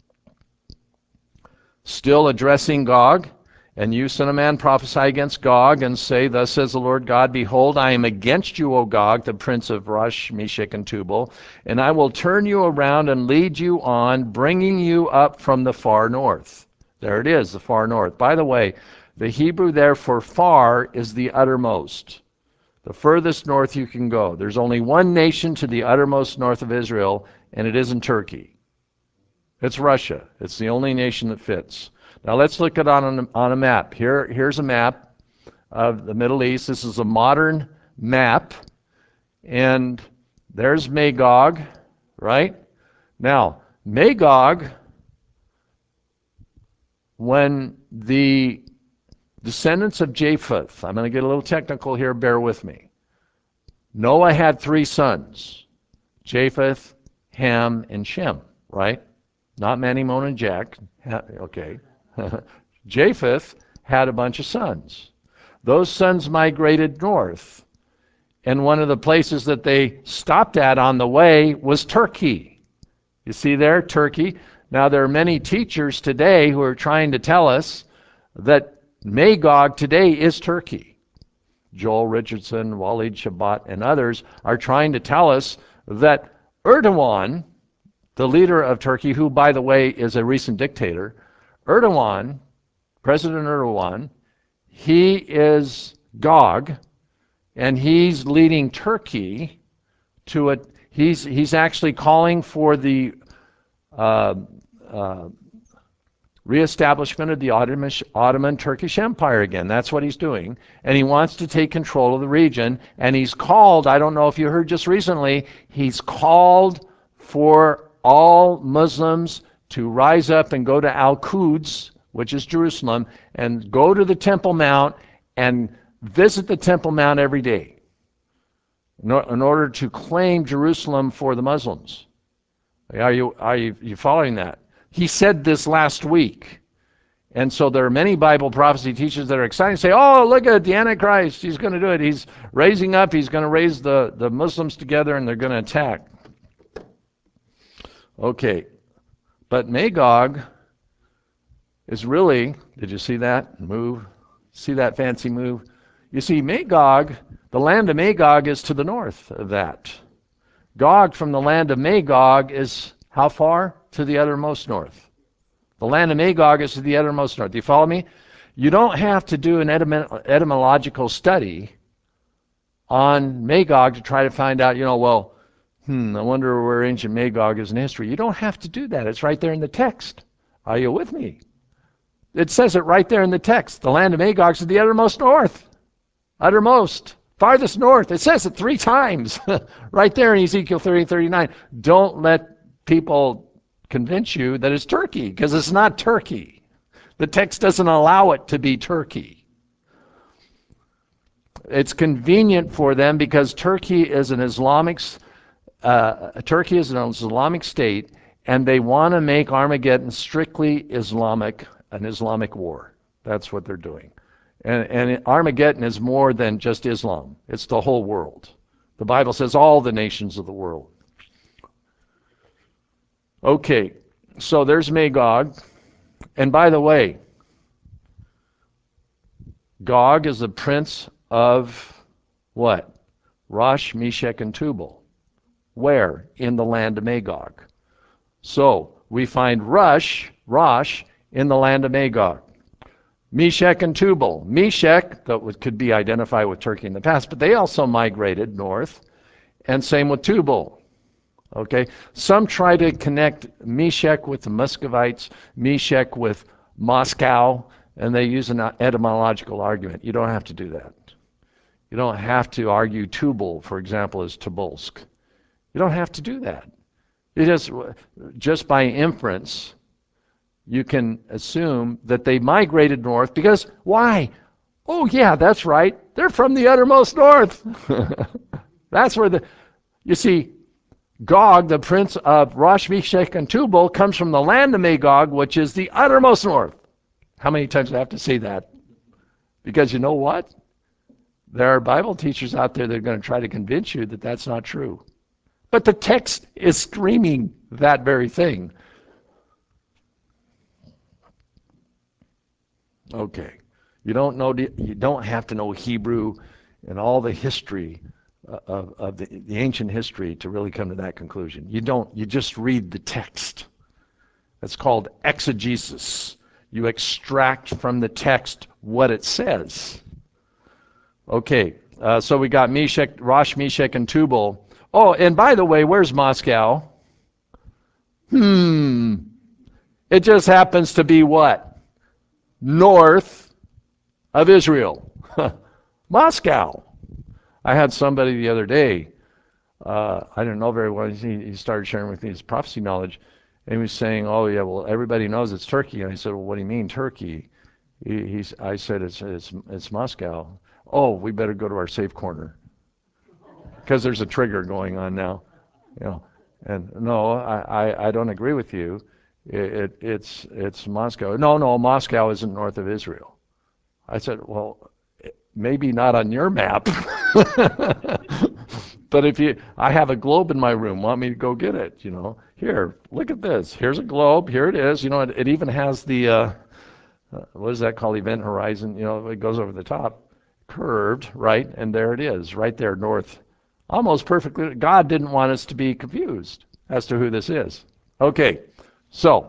S1: Still addressing Gog. And you, son of man, prophesy against Gog, and say, thus says the Lord God, behold, I am against you, O Gog, the prince of Rosh, Meshech, and Tubal, and I will turn you around and lead you on, bringing you up from the far north. There it is, the far north. By the way, the Hebrew there for far is the uttermost. The furthest north you can go. There's only one nation to the uttermost north of Israel, and it isn't Turkey. It's Russia. It's the only nation that fits. Now let's look at it on a, on a map. Here, here's a map of the Middle East. This is a modern map, and there's Magog, right? Now, Magog, when the descendants of Japheth, I'm going to get a little technical here, bear with me. Noah had three sons, Japheth, Ham, and Shem, right? Not Manny, Mona, and Jack. Okay. Japheth had a bunch of sons. Those sons migrated north, and one of the places that they stopped at on the way was Turkey. You see there, Turkey. Now, there are many teachers today who are trying to tell us that Magog today is Turkey. Joel Richardson, Walid Shabbat, and others are trying to tell us that Erdogan, the leader of Turkey, who, by the way, is a recent dictator, Erdogan, President Erdogan, he is Gog, and he's leading Turkey to a, he's, he's actually calling for the uh, uh, reestablishment of the Ottoman, Ottoman Turkish Empire again. That's what he's doing. And he wants to take control of the region. And he's called, I don't know if you heard just recently, he's called for all Muslims to rise up and go to Al-Quds, which is Jerusalem, and go to the Temple Mount and visit the Temple Mount every day in order to claim Jerusalem for the Muslims. Are you, are you, you following that? He said this last week. And so there are many Bible prophecy teachers that are excited to say, oh, look at the Antichrist. He's going to do it. He's raising up. He's going to raise the, the Muslims together, and they're going to attack. Okay. But Magog is really, did you see that move? See that fancy move? You see, Magog, the land of Magog is to the north of that. Gog from the land of Magog is how far? To the uttermost north. The land of Magog is to the uttermost north. Do you follow me? You don't have to do an etym- etymological study on Magog to try to find out, you know, well, hmm, I wonder where ancient Magog is in history. You don't have to do that. It's right there in the text. Are you with me? It says it right there in the text. The land of Magog is to the uttermost north. Uttermost. Farthest north. It says it three times right there in Ezekiel thirty and thirty-nine. Don't let people convince you that it's Turkey, because it's not Turkey. The text doesn't allow it to be Turkey. It's convenient for them because Turkey is an Islamic uh, Turkey is an Islamic state, and they want to make Armageddon strictly Islamic, an Islamic war. That's what they're doing. And, and Armageddon is more than just Islam. It's the whole world. The Bible says all the nations of the world. Okay, so there's Magog. And by the way, Gog is the prince of what? Rosh, Meshech, and Tubal. Where? In the land of Magog. So we find Rosh, Rosh in the land of Magog. Meshech and Tubal. Meshech, that could be identified with Turkey in the past, but they also migrated north. And same with Tubal. Okay, some try to connect Meshech with the Muscovites, Meshech with Moscow, and they use an etymological argument. You don't have to do that. You don't have to argue Tubal, for example, as Tobolsk. You don't have to do that. You just, just by inference, you can assume that they migrated north because, why? Oh yeah, that's right. They're from the uttermost north. That's where the, you see, Gog, the prince of Rosh, Meshech, and Tubal, comes from the land of Magog, which is the uttermost north. How many times do I have to say that? Because you know what? There are Bible teachers out there that are going to try to convince you that that's not true. But the text is screaming that very thing. Okay. You don't know, you don't have to know Hebrew and all the history of, of the, the ancient history to really come to that conclusion. You don't, you just read the text. That's called exegesis. You extract from the text what it says. Okay, Uh, so we got Meshach, Rosh, Meshach, and Tubal. Oh, and by the way, where's Moscow? Hmm. It just happens to be what? North of Israel. Moscow. I had somebody the other day, uh, I didn't know very well, he, he started sharing with me his prophecy knowledge, and he was saying, oh yeah, well, everybody knows it's Turkey. And I said, well, what do you mean, Turkey? He, he's, I said, it's, it's, it's Moscow. Oh, we better go to our safe corner, because there's a trigger going on now. You know, and no, I, I, I don't agree with you. It, it, it's, it's Moscow. No, no, Moscow isn't north of Israel. I said, well, maybe not on your map. But if you, I have a globe in my room, want me to go get it, you know? Here, look at this. Here's a globe. Here it is. You know, it, it even has the, uh, uh, what is that called, event horizon? You know, it goes over the top, curved, right? And there it is, right there, north. Almost perfectly. God didn't want us to be confused as to who this is. Okay, so,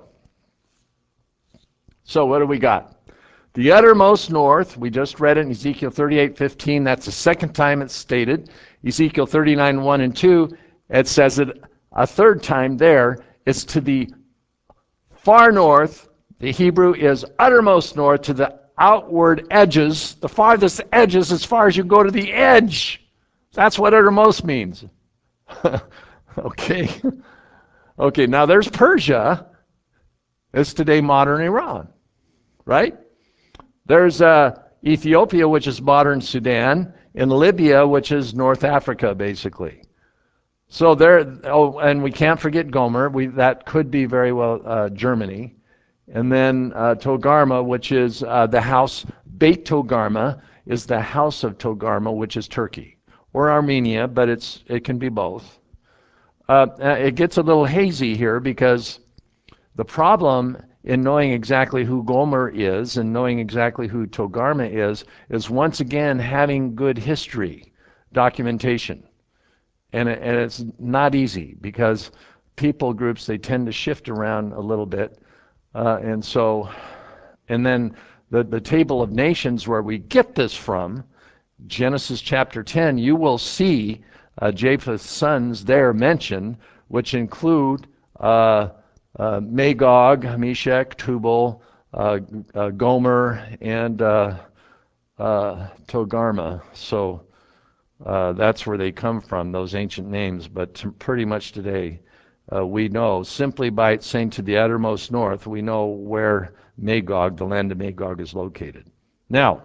S1: so what do we got? The uttermost north, we just read it in Ezekiel thirty-eight fifteen. That's the second time it's stated. Ezekiel thirty-nine one and two, it says it a third time there. It's to the far north. The Hebrew is uttermost north, to the outward edges, the farthest edges as far as you go to the edge. That's what uttermost means. Okay. Okay, now there's Persia. It's today modern Iran, right? There's uh, Ethiopia, which is modern Sudan, and Libya, which is North Africa, basically. So there, oh, and we can't forget Gomer. We, that could be very well uh, Germany. And then uh, Togarma, which is uh, the house, Beit Togarma is the house of Togarma, which is Turkey. Or Armenia, but it's it can be both. Uh, it gets a little hazy here because the problem in knowing exactly who Gomer is and knowing exactly who Togarma is, is once again having good history documentation. And, it, and it's not easy because people groups, they tend to shift around a little bit. Uh, and so, and then the, the table of nations where we get this from, Genesis chapter ten, you will see uh, Japheth's sons there mentioned, which include uh, uh, Magog, Meshach, Tubal, uh, uh, Gomer, and uh, uh, Togarma. So uh, that's where they come from, those ancient names. But t- pretty much today, uh, we know, simply by saying to the uttermost north, we know where Magog, the land of Magog, is located. Now,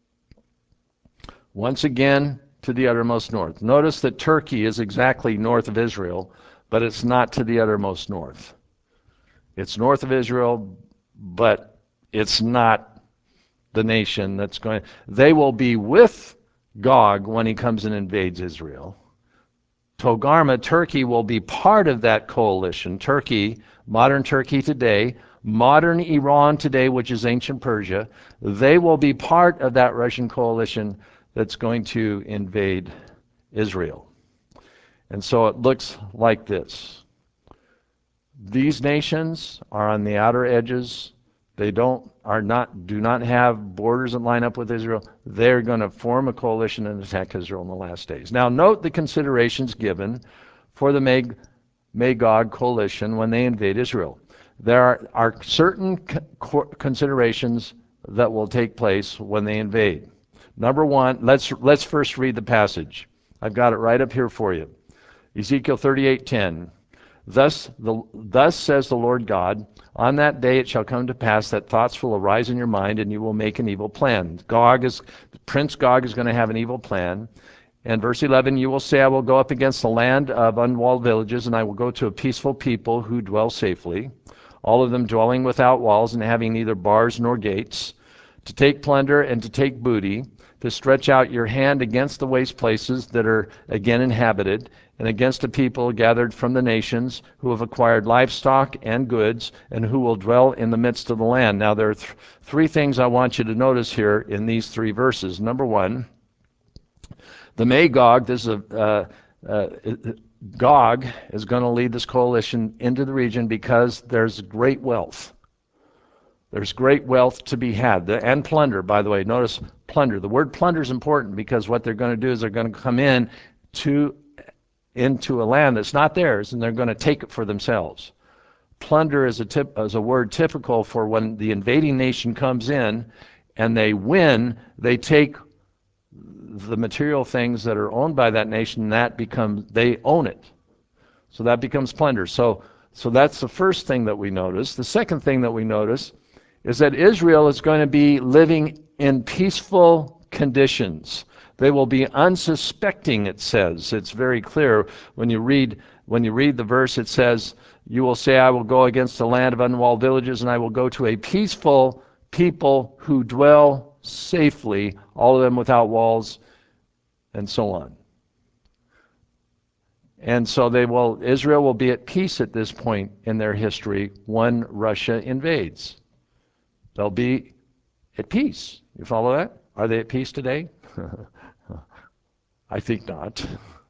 S1: once again, to the uttermost north. Notice that Turkey is exactly north of Israel, but it's not to the uttermost north. It's north of Israel, but it's not the nation that's going. They will be with Gog when he comes and invades Israel. Togarma, Turkey, will be part of that coalition. Turkey, modern Turkey today, modern Iran today, which is ancient Persia, they will be part of that Russian coalition that's going to invade Israel. And so it looks like this. These nations are on the outer edges. They don't are not do not have borders that line up with Israel. They're going to form a coalition and attack Israel in the last days. Now note the considerations given for the Mag, Magog coalition when they invade Israel. There are, are certain co- considerations that will take place when they invade. Number one, let's let's first read the passage. I've got it right up here for you. Ezekiel thirty-eight ten. Thus, the, thus says the Lord God, on that day it shall come to pass that thoughts will arise in your mind, and you will make an evil plan. Gog is, Prince Gog is going to have an evil plan. And verse eleven, you will say, I will go up against the land of unwalled villages, and I will go to a peaceful people who dwell safely, all of them dwelling without walls and having neither bars nor gates, to take plunder and to take booty, to stretch out your hand against the waste places that are again inhabited, and against a people gathered from the nations who have acquired livestock and goods, and who will dwell in the midst of the land. Now there are th- three things I want you to notice here in these three verses. Number one, the Magog, this is a uh, uh, Gog is going to lead this coalition into the region because there's great wealth. There's great wealth to be had, and plunder, by the way. Notice Plunder. The word plunder is important because what they're going to do is they're going to come in to into a land that's not theirs, and they're going to take it for themselves. Plunder is a tip, is a word typical for when the invading nation comes in and they win, they take the material things that are owned by that nation, and that becomes, they own it. So that becomes plunder. So, so that's the first thing that we notice. The second thing that we notice is that Israel is going to be living in peaceful conditions. They will be unsuspecting, it says. It's very clear. When you read when you read the verse, it says, you will say, I will go against the land of unwalled villages, and I will go to a peaceful people who dwell safely, all of them without walls, and so on. And so they will, Israel will be at peace at this point in their history when Russia invades. They'll be at peace. You follow that? Are they at peace today? I think not.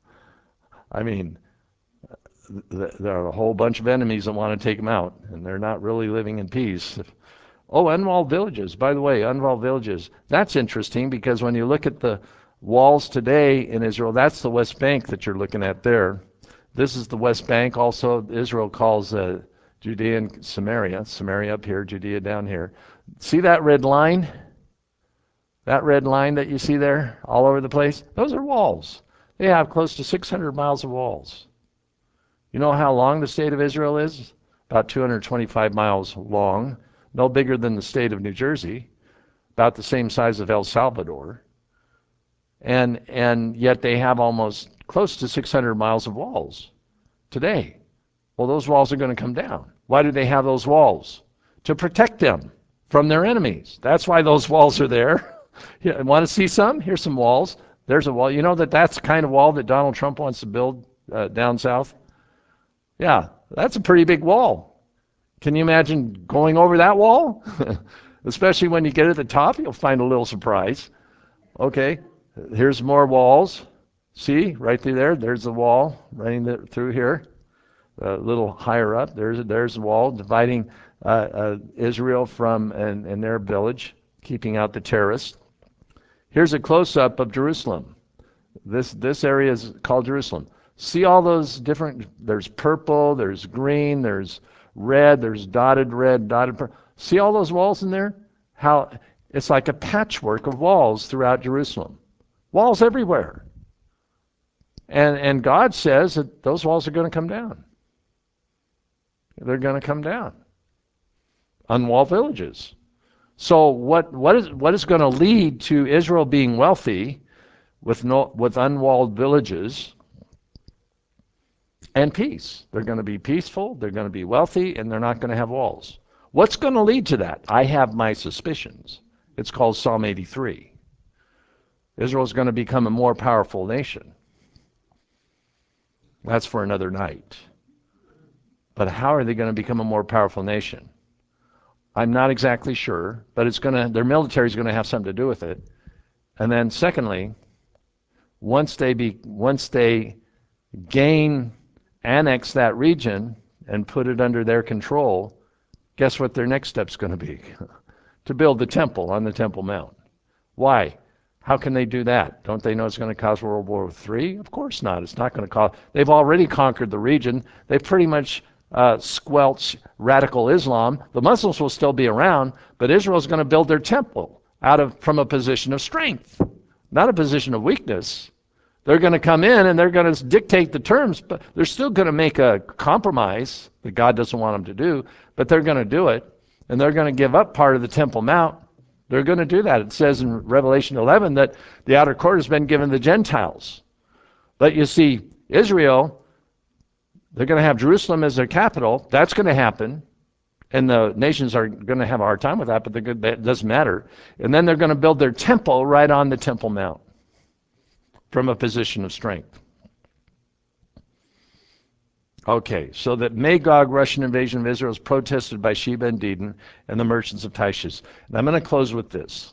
S1: I mean, th- there are a whole bunch of enemies that want to take them out, and they're not really living in peace. Oh, unwalled villages. By the way, unwalled villages. That's interesting because when you look at the walls today in Israel, that's the West Bank that you're looking at there. This is the West Bank. Also, Israel calls uh, Judea and Samaria. Samaria up here, Judea down here. See that red line? That red line that you see there all over the place? Those are walls. They have close to six hundred miles of walls. You know how long the state of Israel is? About two hundred twenty-five miles long. No bigger than the state of New Jersey. About the same size of El Salvador. And, and yet they have almost close to six hundred miles of walls today. Well, those walls are going to come down. Why do they have those walls? To protect them from their enemies. That's why those walls are there. Yeah, want to see some? Here's some walls. There's a wall. You know that that's the kind of wall that Donald Trump wants to build uh, down south? Yeah, that's a pretty big wall. Can you imagine going over that wall? Especially when you get at the top, you'll find a little surprise. Okay, here's more walls. See, right through there, there's the wall running through here. A little higher up, there's, there's the wall dividing uh, uh, Israel from and, and their village, keeping out the terrorists. Here's a close-up of Jerusalem. This this area is called Jerusalem. See all those different, there's purple, there's green, there's red, there's dotted red, dotted purple. See all those walls in there? How it's like a patchwork of walls throughout Jerusalem. Walls everywhere. And and God says that those walls are going to come down. They're going to come down. Unwalled villages. So what what is what is going to lead to Israel being wealthy with no with unwalled villages and peace? They're going to be peaceful, they're going to be wealthy, and they're not going to have walls. What's going to lead to that? I have my suspicions. It's called Psalm eighty-three. Israel is going to become a more powerful nation. That's for another night. But how are they going to become a more powerful nation? I'm not exactly sure, but it's going to, their military is going to have something to do with it. And then secondly, once they be once they gain, annex that region and put it under their control, guess what their next step's going to be? To build the temple on the Temple Mount. Why? How can they do that? Don't they know it's going to cause World War Three? Of course not. It's not going to cause. They've already conquered the region. They've pretty much uh, squelched radical Islam. The Muslims will still be around, but Israel's going to build their temple out of from a position of strength, not a position of weakness. They're going to come in and they're going to dictate the terms, but they're still going to make a compromise that God doesn't want them to do, but they're going to do it, and they're going to give up part of the Temple Mount. They're going to do that. It says in Revelation eleven that the outer court has been given the Gentiles. But you see, Israel, they're going to have Jerusalem as their capital. That's going to happen. And the nations are going to have a hard time with that, but good, it doesn't matter. And then they're going to build their temple right on the Temple Mount from a position of strength. Okay, so that Magog Russian invasion of Israel is protested by Sheba and Dedan and the merchants of Tarshish. And I'm going to close with this.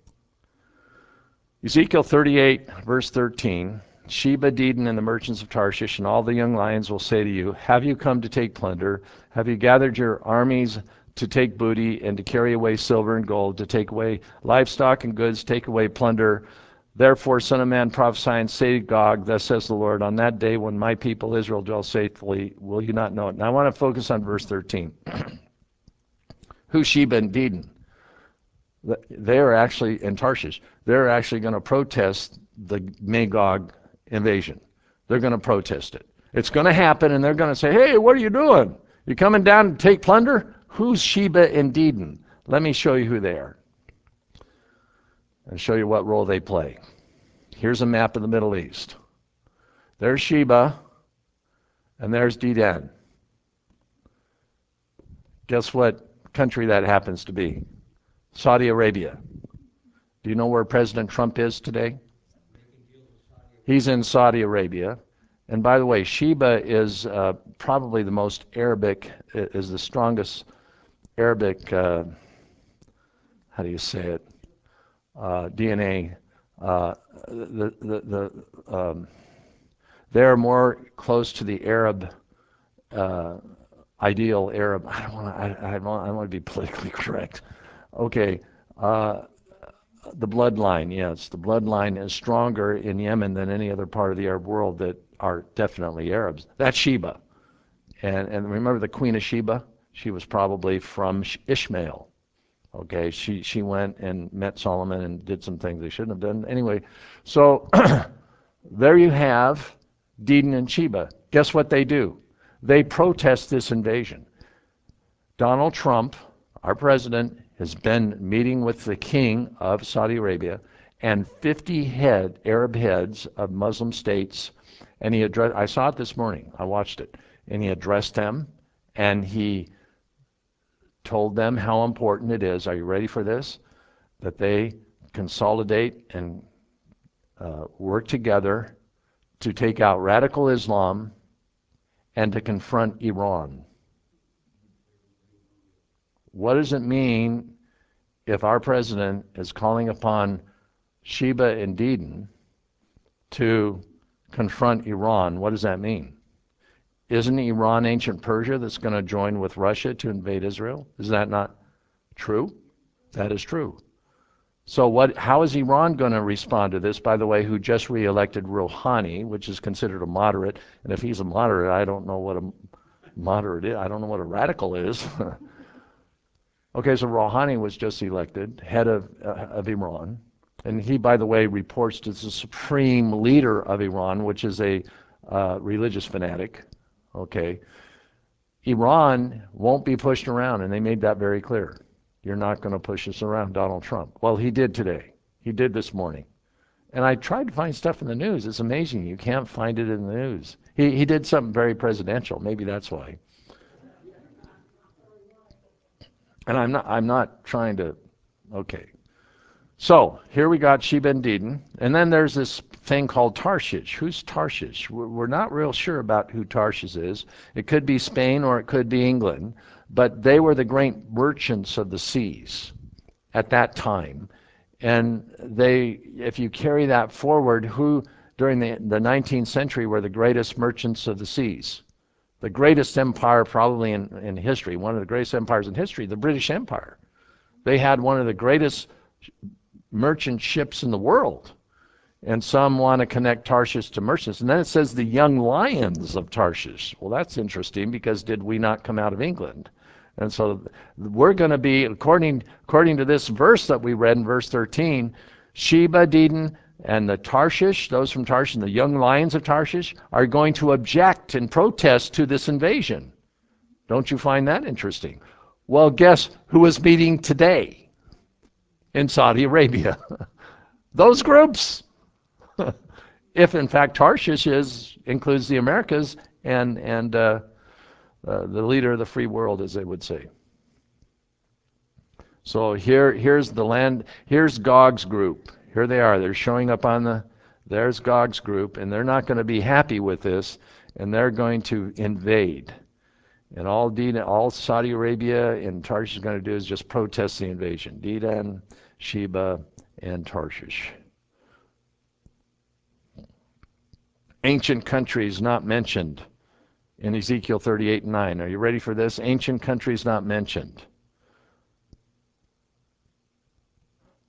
S1: Ezekiel thirty-eight, verse thirteen, Sheba, Dedan, and the merchants of Tarshish and all the young lions will say to you, have you come to take plunder? Have you gathered your armies to take booty and to carry away silver and gold, to take away livestock and goods, take away plunder. Therefore, Son of Man, prophesy and say to Gog, thus says the Lord, on that day when my people Israel dwell safely, will you not know it? Now I want to focus on verse thirteen. Who's Sheba and Dedan? They're actually, in Tarshish, they're actually going to protest the Magog invasion. They're going to protest it. It's going to happen, and they're going to say, hey, what are you doing? You coming down to take plunder? Who's Sheba and Dedan? Let me show you who they are and show you what role they play. Here's a map of the Middle East. There's Sheba, and there's Dedan. Guess what country that happens to be? Saudi Arabia. Do you know where President Trump is today? He's in Saudi Arabia. And by the way, Sheba is uh, probably the most Arabic, is the strongest Arabic, uh, how do you say it, uh, D N A. Uh, the, the, the, um, they're more close to the Arab, uh, ideal Arab. I don't want to. I, I, want, I want to be politically correct. Okay, uh, the bloodline. Yes, the bloodline is stronger in Yemen than any other part of the Arab world that are definitely Arabs. That's Sheba, and and remember the Queen of Sheba. She was probably from Ishmael. Okay, she she went and met Solomon and did some things they shouldn't have done. Anyway, so there you have Dedan and Sheba. Guess what they do? They protest this invasion. Donald Trump, our president, has been meeting with the king of Saudi Arabia and fifty head Arab heads of Muslim states, and he addressed. I saw it this morning. I watched it, and he addressed them, and he told them how important it is. Are you ready for this? That they consolidate and uh, work together to take out radical Islam and to confront Iran. What does it mean if our president is calling upon Sheba and Dedan to confront Iran? What does that mean? Isn't Iran ancient Persia that's going to join with Russia to invade Israel? Is that not true? That is true. So what? How is Iran going to respond to this? By the way, who just re-elected Rouhani, which is considered a moderate, and if he's a moderate, I don't know what a moderate is. I don't know what a radical is. Okay, so Rouhani was just elected head of, uh, of Iran. And he, by the way, reports to the supreme leader of Iran, which is a uh, religious fanatic. Okay. Iran won't be pushed around, and they made that very clear. You're not going to push us around, Donald Trump. Well, he did today. He did this morning. And I tried to find stuff in the news. It's amazing. You can't find it in the news. He, he did something very presidential. Maybe that's why. And I'm not, I'm not trying to, okay. So here we got Sheba and Dedan, and then there's this thing called Tarshish. Who's Tarshish? We're, we're not real sure about who Tarshish is. It could be Spain or it could be England, but they were the great merchants of the seas at that time. And they, if you carry that forward, who during the, the nineteenth century were the greatest merchants of the seas? The greatest empire probably in, in history, one of the greatest empires in history, the British Empire. They had one of the greatest merchant ships in the world. And some want to connect Tarshish to merchants. And then it says the young lions of Tarshish. Well, that's interesting, because did we not come out of England? And so we're going to be, according, according to this verse that we read in verse thirteen, Sheba, Dedan, and the Tarshish, those from Tarshish, and the young lions of Tarshish, are going to object and protest to this invasion. Don't you find that interesting? Well, guess who is meeting today in Saudi Arabia? Those groups. If in fact Tarshish is, includes the Americas and, and uh, uh, the leader of the free world, as they would say. So here, here's the land, here's Gog's group. Here they are. They're showing up on the, there's Gog's group, and they're not going to be happy with this, and they're going to invade. And all Dedan, all Saudi Arabia and Tarshish is going to do is just protest the invasion. Dedan, Sheba, and Tarshish. Ancient countries not mentioned in Ezekiel thirty-eight and nine. Are you ready for this? Ancient countries not mentioned.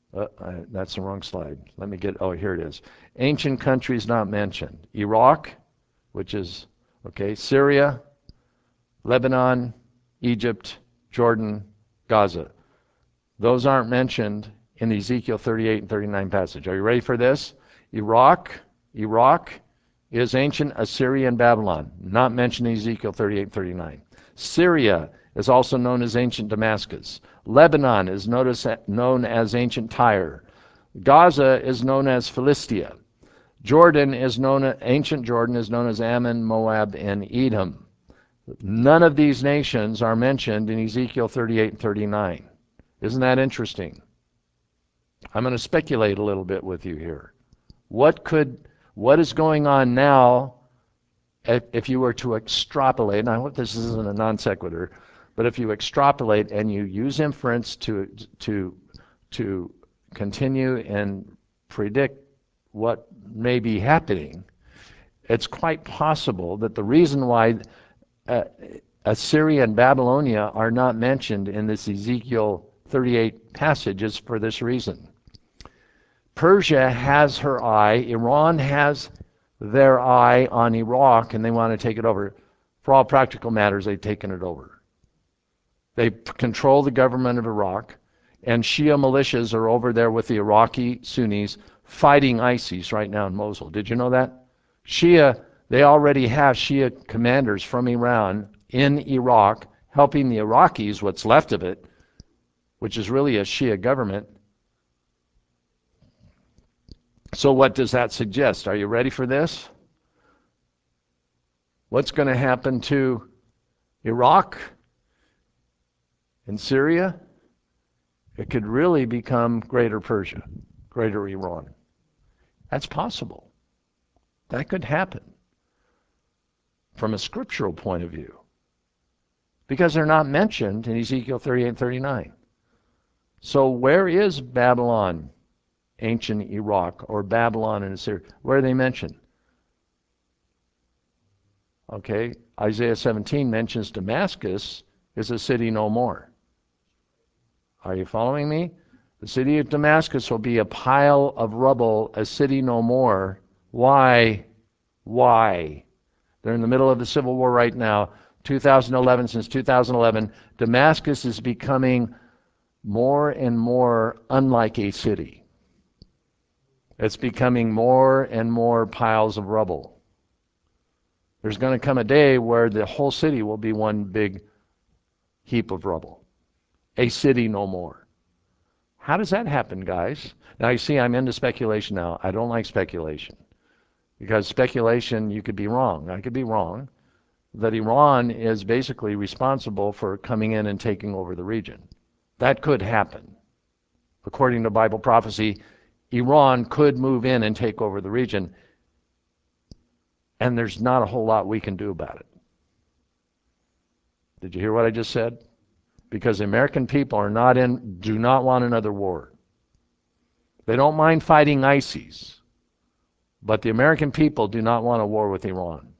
S1: Uh, uh, that's the wrong slide. Let me get, oh, here it is. Ancient countries not mentioned. Iraq, which is, okay, Syria, Lebanon, Egypt, Jordan, Gaza. Those aren't mentioned in the Ezekiel thirty-eight and thirty-nine passage. Are you ready for this? Iraq, Iraq is ancient Assyria and Babylon, not mentioned in Ezekiel thirty-eight and thirty-nine. Syria is also known as ancient Damascus. Lebanon is known as ancient Tyre. Gaza is known as Philistia. Jordan is known, ancient Jordan is known as Ammon, Moab, and Edom. None of these nations are mentioned in Ezekiel thirty-eight and thirty-nine. Isn't that interesting? I'm going to speculate a little bit with you here. What could, what is going on now if, if you were to extrapolate, and I hope this isn't a non sequitur, but if you extrapolate and you use inference to, to, to continue and predict what may be happening, it's quite possible that the reason why uh, Assyria and Babylonia are not mentioned in this Ezekiel thirty-eight passage is for this reason. Persia has her eye, Iran has their eye on Iraq, and they want to take it over. For all practical matters, they've taken it over. They control the government of Iraq, and Shia militias are over there with the Iraqi Sunnis fighting ISIS right now in Mosul. Did you know that? Shia, they already have Shia commanders from Iran in Iraq helping the Iraqis, what's left of it, which is really a Shia government. So what does that suggest? Are you ready for this? What's going to happen to Iraq and Syria? It could really become Greater Persia, Greater Iran. That's possible. That could happen from a scriptural point of view because they're not mentioned in Ezekiel thirty-eight and thirty-nine. So where is Babylon, ancient Iraq, or Babylon and Assyria? Where are they mentioned? Okay, Isaiah seventeen mentions Damascus is a city no more. Are you following me? The city of Damascus will be a pile of rubble, a city no more. Why? Why? They're in the middle of the civil war right now. two thousand eleven, since two thousand eleven, Damascus is becoming more and more unlike a city. It's becoming more and more piles of rubble. There's going to come a day where the whole city will be one big heap of rubble. A city no more. How does that happen, guys? Now you see, I'm into speculation now. I don't like speculation. Because speculation, you could be wrong. I could be wrong. That Iran is basically responsible for coming in and taking over the region. That could happen. According to Bible prophecy, Iran could move in and take over the region. And there's not a whole lot we can do about it. Did you hear what I just said? Because the American people are not in, do not want another war. They don't mind fighting ISIS. But the American people do not want a war with Iran.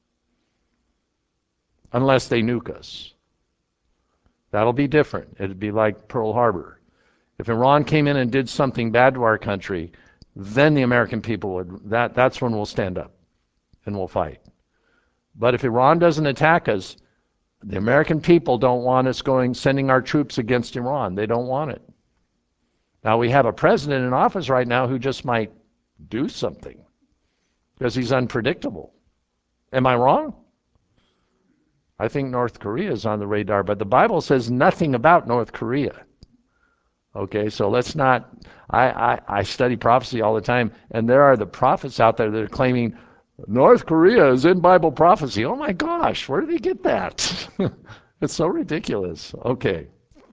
S1: Unless they nuke us. That'll be different. It'd be like Pearl Harbor. If Iran came in and did something bad to our country, then the American people would, that, that's when we'll stand up and we'll fight. But if Iran doesn't attack us, the American people don't want us going, sending our troops against Iran. They don't want it. Now we have a president in office right now who just might do something because he's unpredictable. Am I wrong? I think North Korea is on the radar, but the Bible says nothing about North Korea. Okay, so let's not, I, I, I study prophecy all the time, and there are the prophets out there that are claiming North Korea is in Bible prophecy. Oh my gosh, where did they get that? It's so ridiculous. Okay.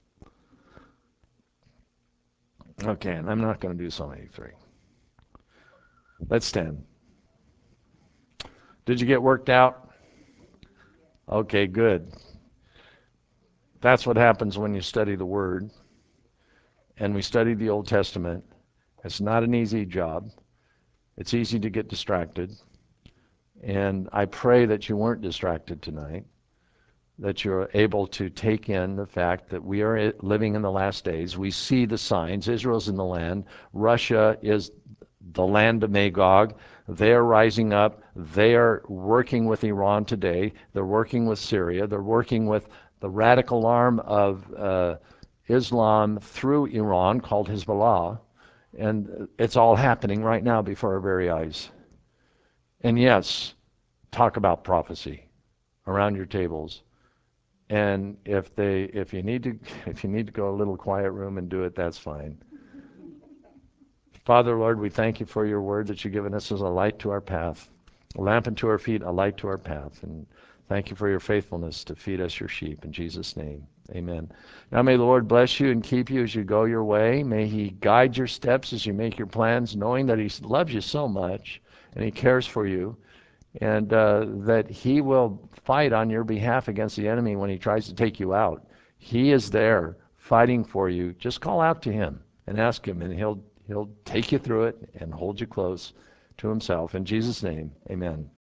S1: Okay, and I'm not going to do Psalm eighty-three. Let's stand. Did you get worked out? Okay, good. That's what happens when you study the Word. And we study the Old Testament. It's not an easy job. It's easy to get distracted. And I pray that you weren't distracted tonight. that you're able to take in the fact that we are living in the last days. We see the signs. Israel's in the land. Russia is the land of Magog. They're rising up. They are working with Iran today. They're working with Syria. They're working with the radical arm of uh, Islam through Iran called Hezbollah. And it's all happening right now before our very eyes. And yes, talk about prophecy around your tables. And if they, if you need to, if you need to go a little quiet room and do it, that's fine. Father, Lord, we thank you for your word that you've given us as a light to our path, a lamp unto our feet, a light to our path. And thank you for your faithfulness to feed us your sheep. In Jesus' name, amen. Now may the Lord bless you and keep you as you go your way. May he guide your steps as you make your plans, knowing that he loves you so much and he cares for you, and uh, that he will fight on your behalf against the enemy when he tries to take you out. He is there fighting for you. Just call out to him and ask him, and he'll he'll take you through it and hold you close to himself. In Jesus' name, amen.